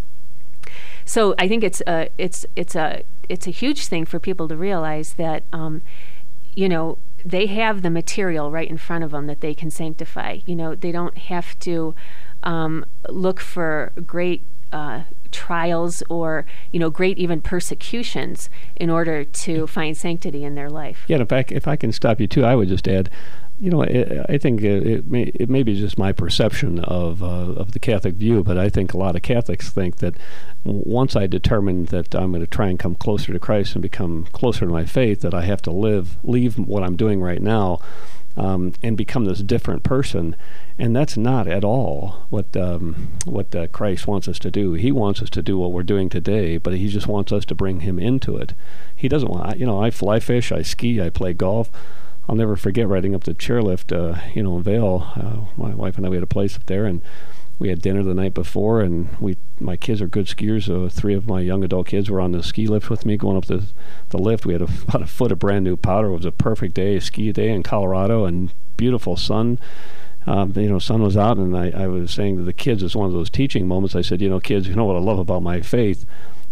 so I think it's a it's it's a it's a huge thing for people to realize that, um, you know, they have the material right in front of them that they can sanctify. You know, they don't have to um, look for great uh, trials or, you know, great even persecutions in order to find sanctity in their life. Yeah, in fact, if I can stop you too, I would just add, you know, it, I think it, it may it may be just my perception of uh, of the Catholic view, but I think a lot of Catholics think that w- once I determine that I'm going to try and come closer to Christ and become closer to my faith, that I have to live leave what I'm doing right now um, and become this different person. And that's not at all what um, what uh, Christ wants us to do. He wants us to do what we're doing today, but he just wants us to bring him into it. He doesn't want, you know, I fly fish, I ski, I play golf. I'll never forget riding up the chairlift, uh, you know, in Vail. Uh, my wife and I, we had a place up there, and we had dinner the night before, and we, my kids are good skiers, so three of my young adult kids were on the ski lift with me going up the, the lift. We had a, about a foot of brand new powder. It was a perfect day, a ski day in Colorado, and beautiful sun. Um, you know, sun was out, and I, I was saying to the kids, it's one of those teaching moments. I said, you know, kids, you know what I love about my faith?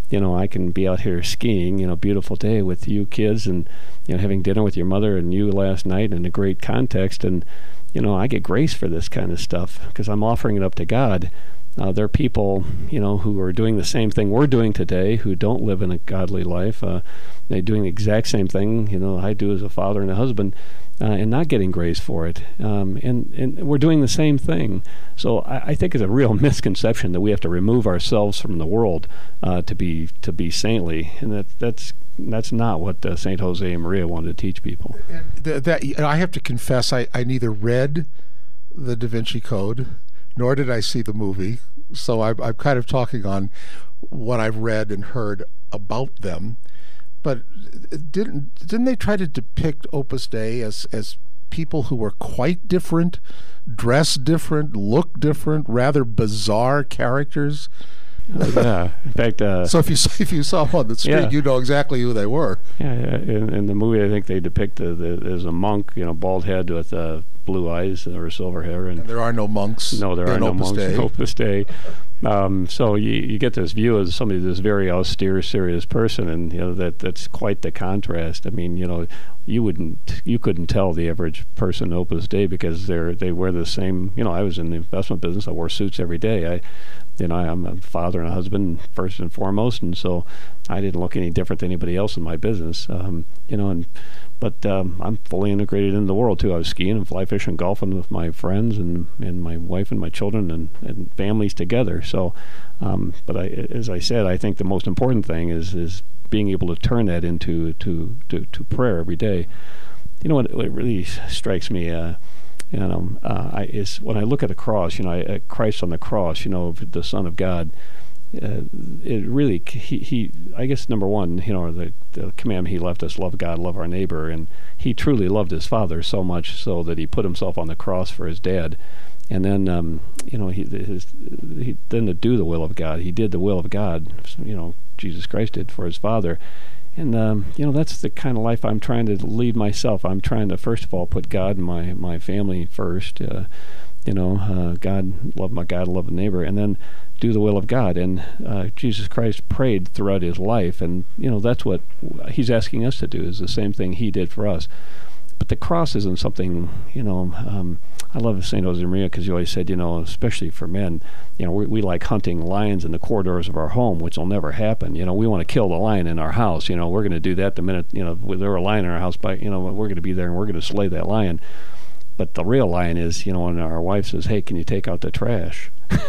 you know, I can be out here skiing, you know, beautiful day with you kids, and, you know, having dinner with your mother and you last night in a great context, and, you know, I get grace for this kind of stuff because I'm offering it up to God. Uh, there are people, you know, who are doing the same thing we're doing today, who don't live in a godly life. Uh, they're doing the exact same thing, you know, I do as a father and a husband, uh, and not getting grace for it. Um, and, and we're doing the same thing. So I, I think it's a real misconception that we have to remove ourselves from the world uh, to be to be saintly, and that that's that's not what uh, Saint Josemaria wanted to teach people. That, that and I have to confess, I, I neither read the Da Vinci Code, nor did I see the movie, so I, I'm kind of talking on what I've read and heard about them. But didn't didn't they try to depict Opus Dei as as people who were quite different, dress different, look different, rather bizarre characters? Uh, yeah. In fact, uh, so if you if you saw them on the street, yeah. you know exactly who they were. Yeah, yeah. In, in the movie, I think they depict the, the, there's a monk, you know, bald head with uh, blue eyes or silver hair, and, and there are no monks. No, there are no Opus monks Dei. in Opus Dei. Um, so you, you get this view of somebody, this very austere, serious person, and you know that that's quite the contrast. I mean, you know, you wouldn't, you couldn't tell the average person Opus Dei because they're they wear the same. You know, I was in the investment business. I wore suits every day. I, you know, I'm a father and a husband first and foremost, and so I didn't look any different than anybody else in my business. Um, you know, and but um, I'm fully integrated in the world too. I was skiing and fly fishing, golfing with my friends and, and my wife and my children and, and families together. So, um, but I, as I said, I think the most important thing is is being able to turn that into to to, to prayer every day. You know what? What really strikes me, uh, you know, uh, I, is when I look at the cross. You know, I, uh, Christ on the cross. You know, the Son of God. Uh, it really, he, he, I guess, number one, you know, the, the commandment he left us, love God, love our neighbor, and he truly loved his Father so much so that he put himself on the cross for his dad. And then, um, you know, he, his, he then to do the will of God, he did the will of God, you know, Jesus Christ did for his Father. And, um, you know, that's the kind of life I'm trying to lead myself. I'm trying to, first of all, put God and my, my family first, uh, you know, uh, God, love my God, love the neighbor, and then do the will of God. And uh, Jesus Christ prayed throughout his life, and you know that's what he's asking us to do, is the same thing he did for us. But the cross isn't something, you know, um, I love Saint Josemaria because he always said, you know, especially for men, you know, we, we like hunting lions in the corridors of our home, which will never happen. You know, we want to kill the lion in our house. You know, we're going to do that the minute, you know, if there were a lion in our house, by, you know, we're going to be there and we're going to slay that lion. But the real lion is, you know, when our wife says, hey, can you take out the trash?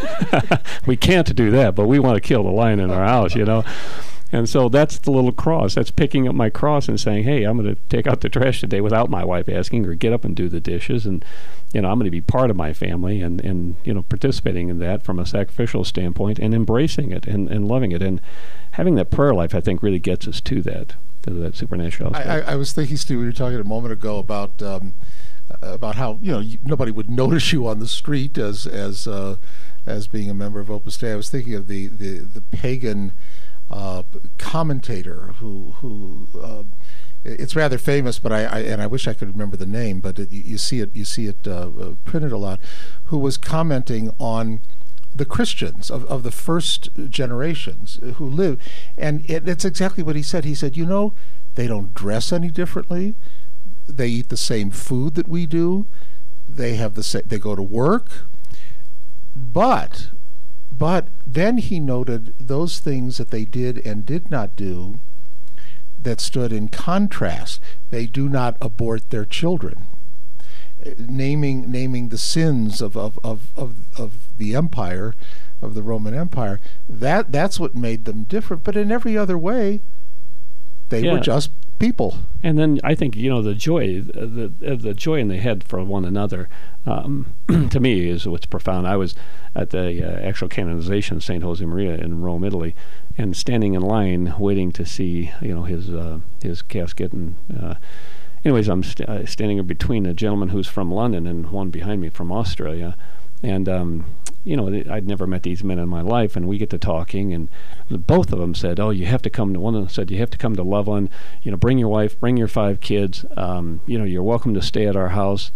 We can't do that, but we want to kill the lion in our house, you know. And so that's the little cross. That's picking up my cross and saying, hey, I'm going to take out the trash today without my wife asking, or get up and do the dishes. And, you know, I'm going to be part of my family and, and you know, participating in that from a sacrificial standpoint and embracing it and, and loving it. And having that prayer life, I think, really gets us to that, to that supernatural aspect. I, I, I was thinking, Steve, we were talking a moment ago about um, about how, you know, you, nobody would notice you on the street as as uh, as being a member of Opus Dei. I was thinking of the the, the pagan uh, commentator who who uh, it's rather famous, but I, I and I wish I could remember the name, but it, you see it you see it uh, printed a lot, who was commenting on the Christians of, of the first generations who lived, and it, it's exactly what he said. He said, you know, they don't dress any differently. They eat the same food that we do. They have the sa- they go to work. But, but then he noted those things that they did and did not do that stood in contrast. They do not abort their children. Naming naming the sins of of, of, of, of the empire, of the Roman Empire. That that's what made them different. But in every other way, they yeah. were just people. And then I think, you know, the joy, the the, the joy in they had for one another, um, to me, is what's profound. I was at the uh, actual canonization of Saint Josemaria in Rome, Italy, and standing in line waiting to see, you know, his uh, his casket. And uh, anyways, I'm st- uh, standing between a gentleman who's from London and one behind me from Australia, and um, you know, I'd never met these men in my life, and we get to talking, and both of them said, oh, you have to come to, one of them said, you have to come to Loveland, you know, bring your wife, bring your five kids, um, you know, you're welcome to stay at our house.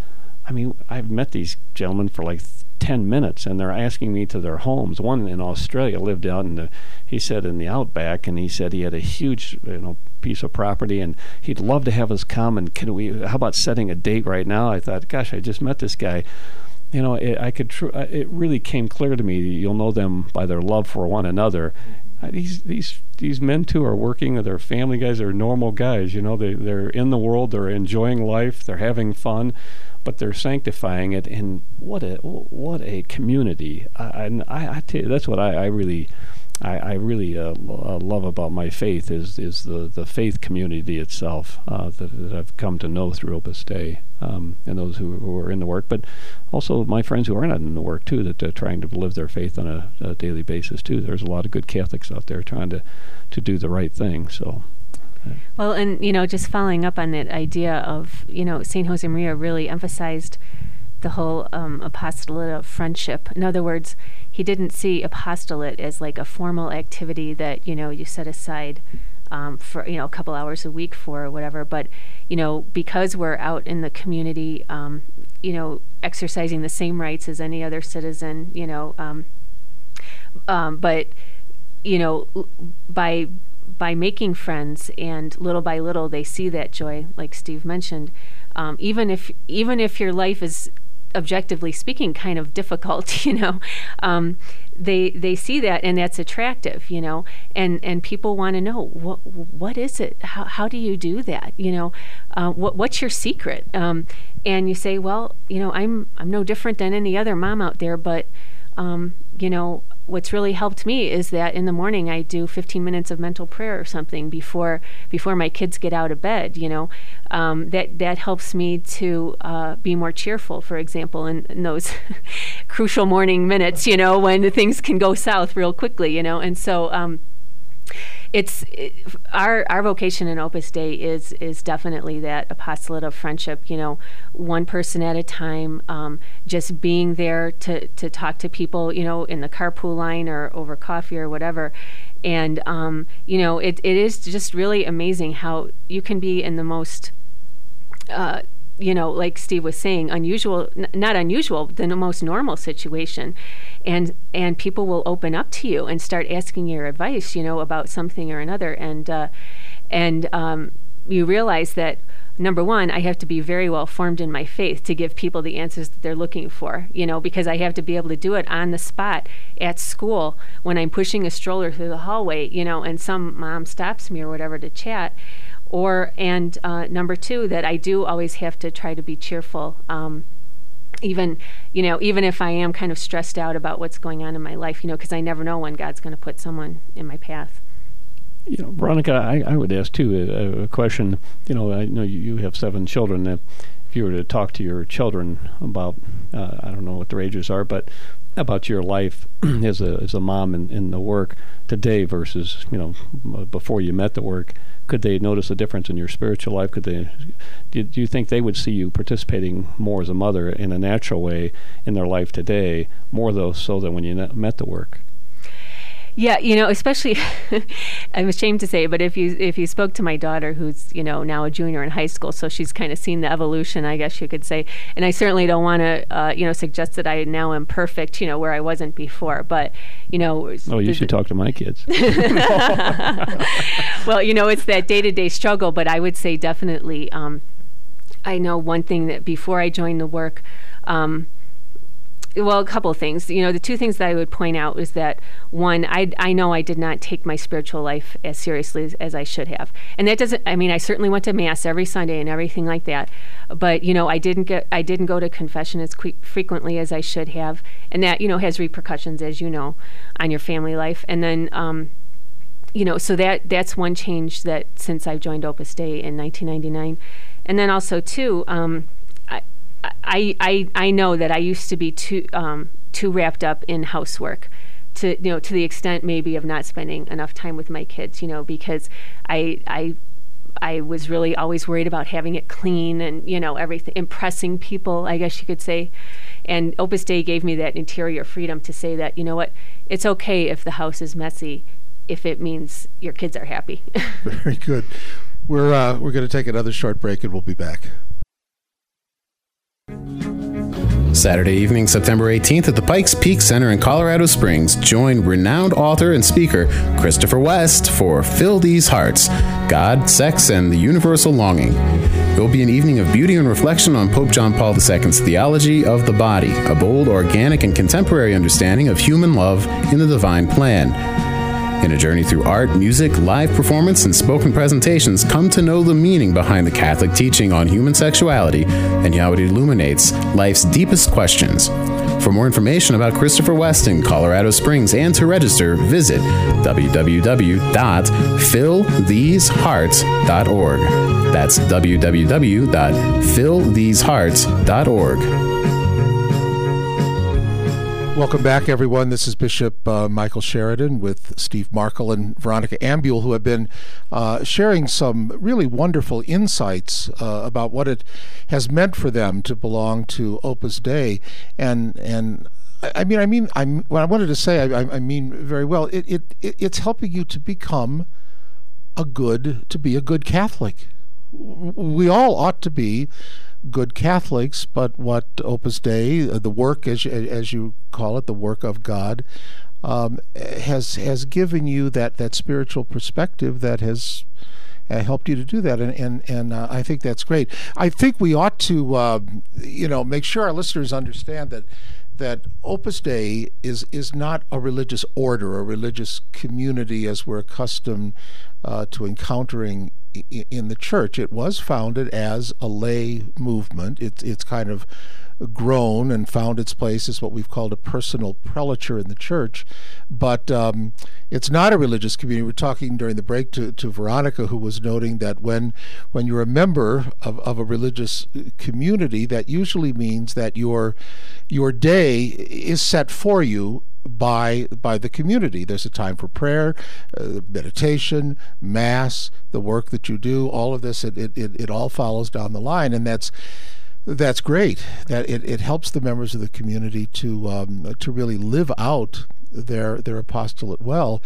I mean, I've met these gentlemen for like ten minutes, and they're asking me to their homes. One in Australia lived out in the, he said, in the outback, and he said he had a huge, you know, piece of property, and he'd love to have us come, and can we, how about setting a date right now? I thought, gosh, I just met this guy. You know, it, I could. Tr- it really came clear to me. You'll know them by their love for one another. Uh, these these these men too are working. They're family guys. They're normal guys. You know, they they're in the world. They're enjoying life. They're having fun, but they're sanctifying it. And what a what a community. I I, I tell you, that's what I, I really. I, I really uh, uh, love about my faith is is the, the faith community itself uh, that, that I've come to know through Opus Dei, um, and those who, who are in the work, but also my friends who are not in the work too, that are trying to live their faith on a, a daily basis too. There's a lot of good Catholics out there trying to, to do the right thing. So. Well, and you know, just following up on that idea of, you know, Saint Josemaria really emphasized the whole um, apostolate of friendship. In other words, he didn't see apostolate as like a formal activity that, you know, you set aside um, for, you know, a couple hours a week for or whatever. But, you know, because we're out in the community, um, you know, exercising the same rights as any other citizen, you know, um, um, but, you know, by by making friends and little by little they see that joy, like Steve mentioned. Um, even if even if your life is, objectively speaking, kind of difficult, you know, um, they they see that, and that's attractive, you know, and and people want to know what what is it? How how do you do that? You know, uh, what what's your secret? Um, and you say, well, you know, I'm I'm no different than any other mom out there, but um, you know, what's really helped me is that in the morning I do fifteen minutes of mental prayer or something before before my kids get out of bed. You know, um, that that helps me to uh, be more cheerful, for example, in, in those crucial morning minutes. You know, when things can go south real quickly. You know, and so. Um, It's it, our our vocation in Opus Dei is is definitely that apostolate of friendship. You know, one person at a time, um, just being there to to talk to people. You know, in the carpool line or over coffee or whatever. And um, you know, it it is just really amazing how you can be in the most. Uh, you know, like Steve was saying, unusual, n- not unusual, the most normal situation. And and people will open up to you and start asking your advice, you know, about something or another. And uh, and um, you realize that, number one, I have to be very well formed in my faith to give people the answers that they're looking for, you know, because I have to be able to do it on the spot at school when I'm pushing a stroller through the hallway, you know, and some mom stops me or whatever to chat. Or, and uh, number two, that I do always have to try to be cheerful, um, even, you know, even if I am kind of stressed out about what's going on in my life, you know, because I never know when God's going to put someone in my path. You know, Veronica, I, I would ask, too, a, a question. You know, I know you, you have seven children. If you were to talk to your children about, uh, I don't know what their ages are, but about your life as a as a mom in, in the work today versus, you know, before you met the work, could they notice a difference in your spiritual life? Could they, do, do you think they would see you participating more as a mother in a natural way in their life today, more though so than when you ne- met the work? Yeah, you know, especially, I'm ashamed to say, but if you if you spoke to my daughter, who's, you know, now a junior in high school, so she's kind of seen the evolution, I guess you could say. And I certainly don't want to, uh, you know, suggest that I now am perfect, you know, where I wasn't before. But, you know. Oh, you should talk to my kids. Well, you know, it's that day-to-day struggle, but I would say definitely, um, I know one thing that before I joined the work, um, well, a couple of things. You know, the two things that I would point out is that, one, I I know I did not take my spiritual life as seriously as, as I should have. And that doesn't, I mean, I certainly went to Mass every Sunday and everything like that. But, you know, I didn't get, I didn't go to confession as que- frequently as I should have. And that, you know, has repercussions, as you know, on your family life. And then, um, you know, so that that's one change that since I joined Opus Dei in nineteen ninety-nine. And then also, too, um, I, I I know that I used to be too um, too wrapped up in housework, to you know to the extent maybe of not spending enough time with my kids, you know, because I I I was really always worried about having it clean and, you know, everything, impressing people, I guess you could say. And Opus Dei gave me that interior freedom to say that, you know what, it's okay if the house is messy, if it means your kids are happy. Very good. We're uh, we're going to take another short break and we'll be back. Saturday evening, September eighteenth at the Pikes Peak Center in Colorado Springs, join renowned author and speaker Christopher West for Fill These Hearts, God, Sex, and the Universal Longing. It will be an evening of beauty and reflection on Pope John Paul the Second's theology of the body, a bold, organic, and contemporary understanding of human love in the divine plan. In a journey through art, music, live performance, and spoken presentations, come to know the meaning behind the Catholic teaching on human sexuality and how it illuminates life's deepest questions. For more information about Christopher West in Colorado Springs and to register, visit w w w dot fill these hearts dot org. That's w w w dot fill these hearts dot org. Welcome back, everyone. This is Bishop uh, Michael Sheridan with Steve Markle and Veronica Ambule, who have been uh, sharing some really wonderful insights uh, about what it has meant for them to belong to Opus Dei. And and I mean, I mean, I'm, what I wanted to say, I, I mean very well. It, it it it's helping you to become a good, to be a good Catholic. We all ought to be good Catholics, but what Opus Dei, the work, as as you call it, the work of God, um, has has given you that that spiritual perspective that has uh, helped you to do that, and and and uh, I think that's great. I think we ought to, uh, you know, make sure our listeners understand that that Opus Dei is is not a religious order, a religious community as we're accustomed uh, to encountering in the church. It was founded as a lay movement. It's it's kind of grown and found its place as what we've called a personal prelature in the church, but um, it's not a religious community. We're talking during the break to, to Veronica, who was noting that when when you're a member of, of a religious community, that usually means that your your day is set for you by by the community. There's a time for prayer, uh, meditation, mass, the work that you do, all of this, it, it, it, it all follows down the line, and that's that's great. That it, it helps the members of the community to um, to really live out their their apostolate well.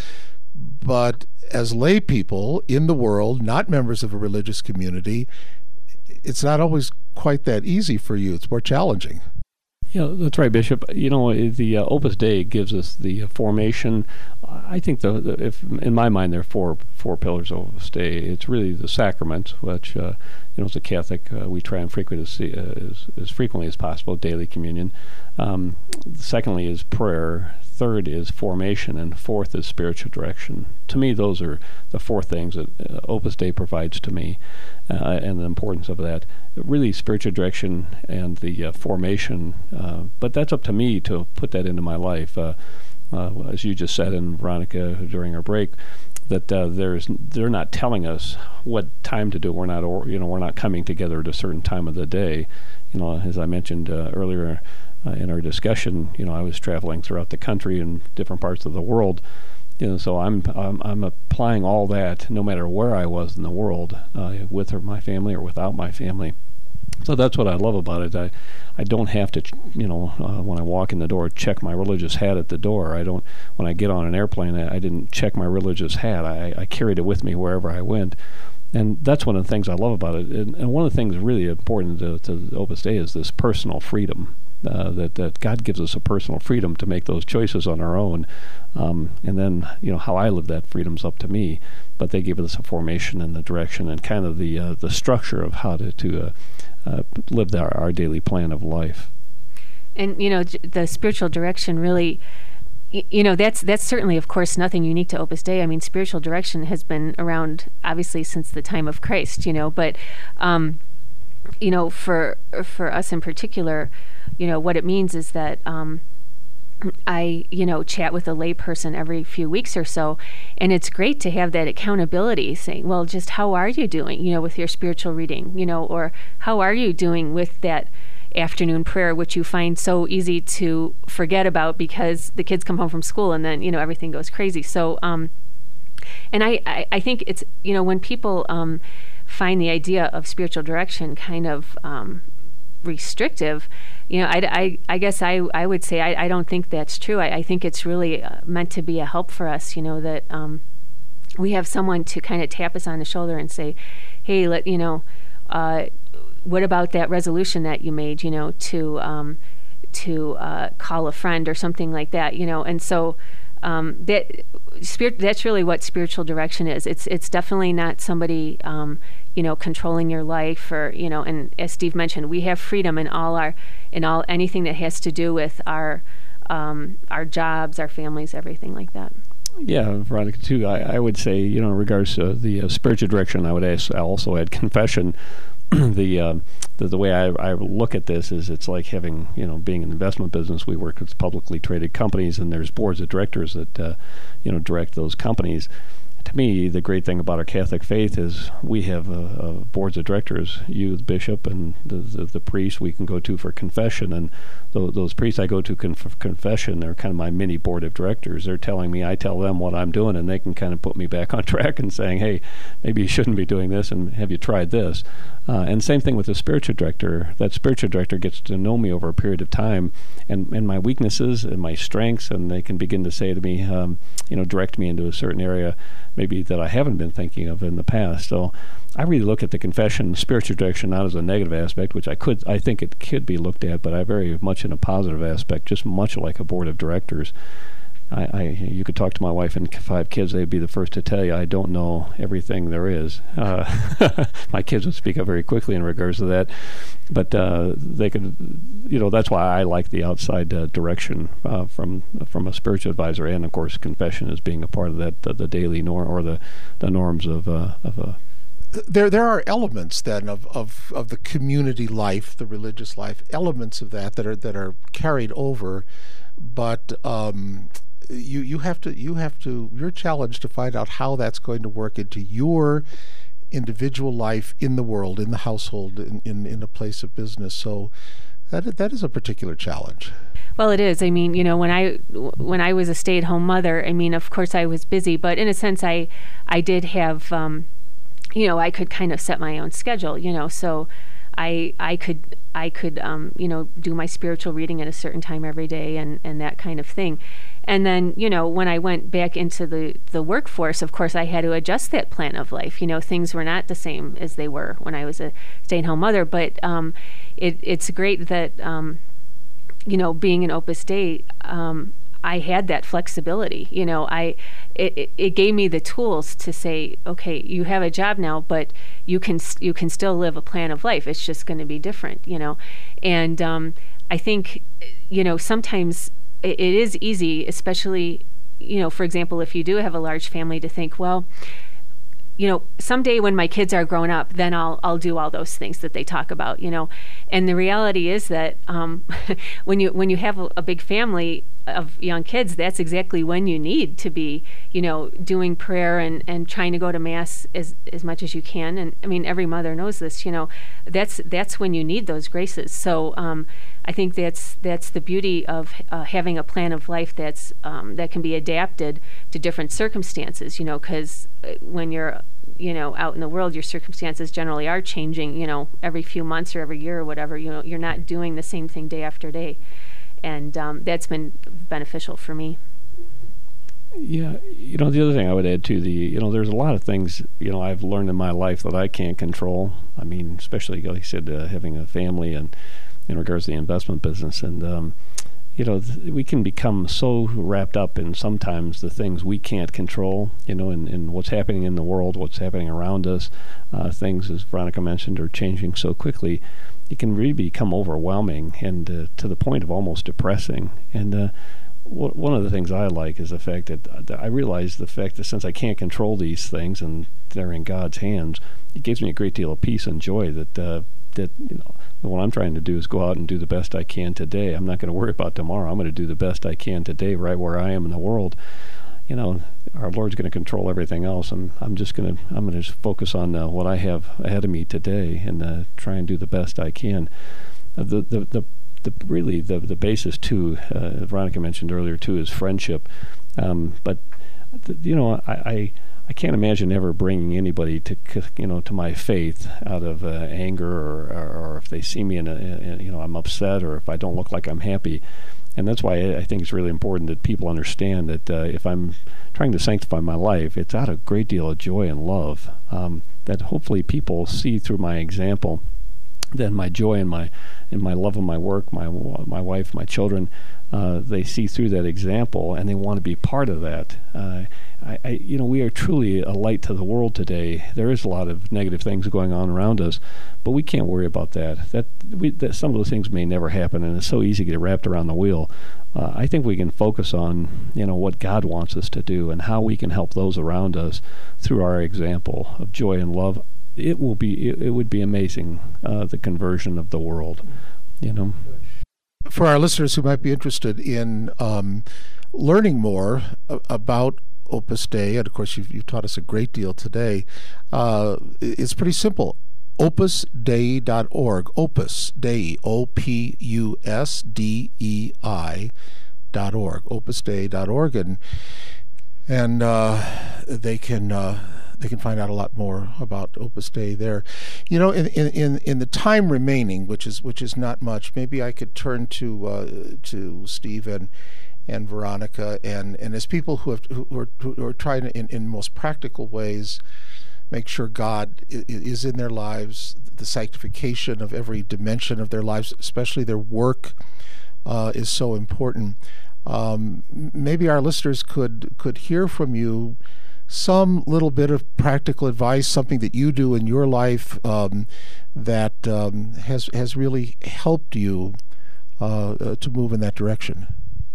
But as lay people in the world, not members of a religious community, it's not always quite that easy for you. It's more challenging. Yeah, that's right, Bishop. You know, the uh, Opus Dei gives us the uh, formation. I think, the, the if in my mind, there are four four pillars of Opus Dei. It's really the sacrament, which uh, you know, as a Catholic, uh, we try and frequent as, as as frequently as possible, daily communion. Um, secondly, is prayer. Third is formation, and fourth is spiritual direction. To me, those are the four things that uh, Opus Dei provides to me, uh, and the importance of that. Really, spiritual direction and the uh, formation, uh, but that's up to me to put that into my life. Uh, uh, as you just said, and Veronica during our break, that uh, there's they're not telling us what time to do. We're not, or, you know, we're not coming together at a certain time of the day. You know, as I mentioned uh, earlier. Uh, in our discussion, you know, I was traveling throughout the country and different parts of the world, you know, so I'm I'm, I'm applying all that no matter where I was in the world, uh, with or my family or without my family. So that's what I love about it. I, I don't have to, you know, uh, when I walk in the door, check my religious hat at the door. I don't, when I get on an airplane, I, I didn't check my religious hat. I, I carried it with me wherever I went. And that's one of the things I love about it. And, and one of the things really important to, to Opus Dei is this personal freedom. Uh, that, that God gives us a personal freedom to make those choices on our own. Um, and then, you know, how I live that freedom's up to me. But they give us a formation and the direction and kind of the uh, the structure of how to, to uh, uh, live the, our daily plan of life. And, you know, the spiritual direction really, y- you know, that's that's certainly, of course, nothing unique to Opus Dei. I mean, spiritual direction has been around, obviously, since the time of Christ, you know. But, um, you know, for for us in particular, you know, what it means is that um, I, you know, chat with a layperson every few weeks or so, and it's great to have that accountability, saying, well, just how are you doing, you know, with your spiritual reading, you know, or how are you doing with that afternoon prayer, which you find so easy to forget about because the kids come home from school and then, you know, everything goes crazy. So, um, and I, I, I think it's, you know, when people um, find the idea of spiritual direction kind of um, restrictive, you know, I, I, I guess I, I would say I, I don't think that's true. I, I think it's really uh, meant to be a help for us, you know, that um, we have someone to kind of tap us on the shoulder and say, hey, let, you know, uh, what about that resolution that you made, you know, to um, to uh, call a friend or something like that, you know. And so um, that spirit, that's really what spiritual direction is. It's it's definitely not somebody um, you know, controlling your life, or, you know. And as Steve mentioned, we have freedom in all our in all anything that has to do with our um, our jobs, our families, everything like that. Yeah, Veronica, too. I, I would say, you know, in regards to the uh, spiritual direction, I would ask, I also add confession. the, uh, the the way I, I look at this is it's like having, you know, being in the investment business. We work with publicly traded companies, and there's boards of directors that, uh, you know, direct those companies. To me, the great thing about our Catholic faith is we have uh, uh, boards of directors, you, the bishop, and the, the, the priest we can go to for confession. And th- those priests I go to conf- confession, they're kind of my mini board of directors. They're telling me, I tell them what I'm doing, and they can kind of put me back on track and saying, hey, maybe you shouldn't be doing this, and have you tried this? Uh, and same thing with the spiritual director. That spiritual director gets to know me over a period of time, and, and my weaknesses and my strengths, and they can begin to say to me, um, you know, direct me into a certain area maybe that I haven't been thinking of in the past. So I really look at the confession, spiritual direction, not as a negative aspect, which I could, I think it could be looked at, but I very much in a positive aspect, just much like a board of directors. I, I you could talk to my wife and five kids; they'd be the first to tell you I don't know everything there is. Uh, my kids would speak up very quickly in regards to that, but uh, they could, you know, that's why I like the outside uh, direction uh, from from a spiritual advisor, and of course, confession as being a part of that, the, the daily norm or the the norms of uh, of a. There, there are elements then of, of, of the community life, the religious life, elements of that that are that are carried over, but um, you you have to you have to you're challenged to find out how that's going to work into your individual life in the world, in the household, in, in, in a place of business. So that that is a particular challenge. Well, it is. I mean, you know, when I when I was a stay-at-home mother, I mean, of course I was busy, but in a sense, I I did have, um, you know, I could kind of set my own schedule, you know, so I I could I could um, you know, do my spiritual reading at a certain time every day, and, and that kind of thing. And then, you know, when I went back into the, the workforce, of course, I had to adjust that plan of life. You know, things were not the same as they were when I was a stay-at-home mother. But um, it, it's great that, um, you know, being in Opus Dei, um, I had that flexibility. You know, I it, it gave me the tools to say, okay, you have a job now, but you can you can still live a plan of life. It's just going to be different, you know. And um, I think, you know, sometimes it is easy, especially, you know, for example, if you do have a large family, to think, well, you know, someday when my kids are grown up, then I'll I'll do all those things that they talk about, you know. And the reality is that um, when you when you have a, a big family of young kids, that's exactly when you need to be, you know, doing prayer and, and trying to go to Mass as as much as you can. And I mean, every mother knows this, you know. That's that's when you need those graces. So um, I think that's that's the beauty of uh, having a plan of life that's um, that can be adapted to different circumstances, you know, because when you're, you know, out in the world, your circumstances generally are changing, you know, every few months or every year or whatever. You know, you're not doing the same thing day after day, and um, that's been beneficial for me. Yeah, you know, the other thing I would add to the, you know, there's a lot of things, you know, I've learned in my life that I can't control. I mean, especially, like you said, uh, having a family and in regards to the investment business. And, um, you know, th- we can become so wrapped up in sometimes the things we can't control, you know, in, in what's happening in the world, what's happening around us. Uh, things, as Veronica mentioned, are changing so quickly. It can really become overwhelming and uh, to the point of almost depressing. And uh, w- one of the things I like is the fact that, uh, that I realize the fact that since I can't control these things and they're in God's hands, it gives me a great deal of peace and joy that, uh, that you know, what I'm trying to do is go out and do the best I can today. I'm not going to worry about tomorrow. I'm going to do the best I can today, right where I am in the world. You know, our Lord's going to control everything else. I'm, I'm just going to, I'm going to just focus on uh, what I have ahead of me today and uh, try and do the best I can. Uh, the, the, the, the, really, the, the basis too, uh, Veronica mentioned earlier too, is friendship. Um, but, the, you know, I, I, I can't imagine ever bringing anybody to, you know, to my faith out of uh, anger or, or, or if they see me in a, in, you know, I'm upset, or if I don't look like I'm happy. And that's why I think it's really important that people understand that uh, if I'm trying to sanctify my life, it's out of a great deal of joy and love, um, that hopefully people see through my example then my joy and my and my love of my work, my my wife, my children, uh, they see through that example and they want to be part of that. Uh, I, I, you know, we are truly a light to the world today. There is a lot of negative things going on around us, but we can't worry about that. That, we, that some of those things may never happen, and it's so easy to get wrapped around the wheel. Uh, I think we can focus on, you know, what God wants us to do and how we can help those around us through our example of joy and love. It will be. It, it would be amazing, uh, the conversion of the world. You know. For our listeners who might be interested in um, learning more a- about Opus Dei, and of course you've, you've taught us a great deal today, uh, it's pretty simple. opus dei dot org. Opus Dei, O P U S D E I dot org. opus dei dot org, and and uh, they can uh, they can find out a lot more about Opus Dei there. You know, in in in the time remaining, which is which is not much, maybe I could turn to uh, to Steve and. and Veronica, and, and as people who have who are, who are trying to, in, in most practical ways, make sure God is in their lives, the sanctification of every dimension of their lives, especially their work, uh, is so important. Um, maybe our listeners could could hear from you some little bit of practical advice, something that you do in your life um, that um, has has really helped you uh, to move in that direction.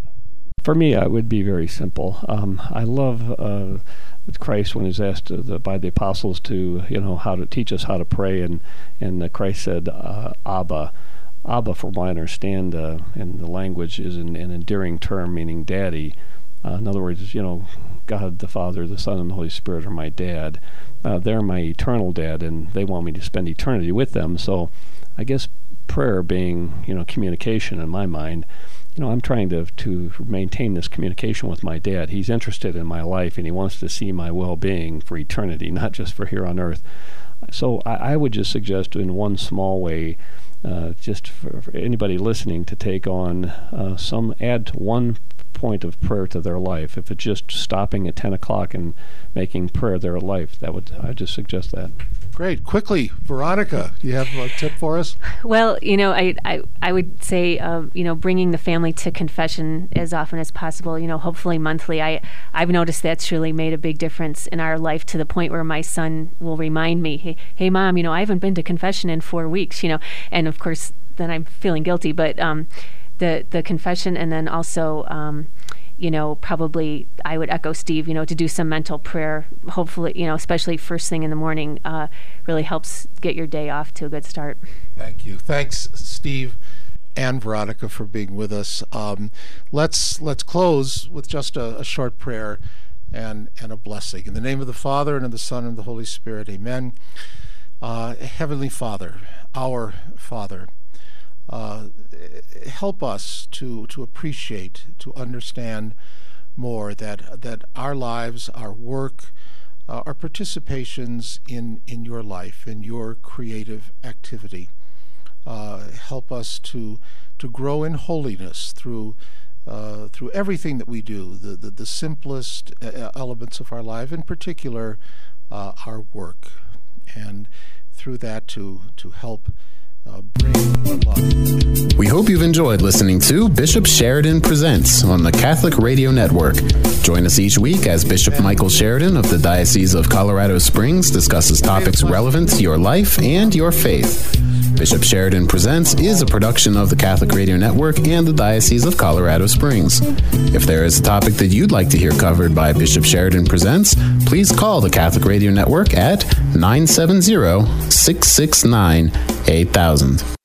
For me, it would be very simple. Um, I love uh, Christ when he's asked uh, the, by the apostles to, you know, how to teach us how to pray, and and uh, Christ said, uh, "Abba." Abba, from what I understand, uh, in the language, is an, an endearing term meaning daddy. Uh, in other words, you know, God the Father, the Son, and the Holy Spirit are my dad. Uh, they're my eternal dad, and they want me to spend eternity with them. So, I guess prayer being, you know, communication in my mind. You know, I'm trying to to maintain this communication with my dad. He's interested in my life, and he wants to see my well-being for eternity, not just for here on earth. So I, I would just suggest in one small way, uh, just for, for anybody listening, to take on uh, some, add one point of prayer to their life. If it's just stopping at ten o'clock and making prayer their life, that would, I just suggest that. Great. Quickly, Veronica, do you have a tip for us? Well, you know, I I, I would say, um, you know, bringing the family to confession as often as possible, you know, hopefully monthly. I, I've noticed that's really made a big difference in our life, to the point where my son will remind me, hey, hey, Mom, you know, I haven't been to confession in four weeks, you know, and of course, then I'm feeling guilty. But um, the, the confession, and then also... Um, you know, probably I would echo Steve, you know, to do some mental prayer, hopefully, you know, especially first thing in the morning, uh, really helps get your day off to a good start. Thank you. Thanks, Steve and Veronica, for being with us. Um, let's let's close with just a, a short prayer and, and a blessing. In the name of the Father, and of the Son, and of the Holy Spirit, amen. Uh, Heavenly Father, our Father, Uh, help us to, to appreciate, to understand more that that our lives, our work, uh, our participations in, in your life, in your creative activity, uh, help us to to grow in holiness through uh, through everything that we do, the the, the simplest uh, elements of our life, in particular uh, our work, and through that to to help Uh, bring love. We hope you've enjoyed listening to Bishop Sheridan Presents on the Catholic Radio Network. Join us each week as Bishop Michael Sheridan of the Diocese of Colorado Springs discusses topics relevant to your life and your faith. Bishop Sheridan Presents is a production of the Catholic Radio Network and the Diocese of Colorado Springs. If there is a topic that you'd like to hear covered by Bishop Sheridan Presents, please call the Catholic Radio Network at nine seven zero, six six nine, eight thousand.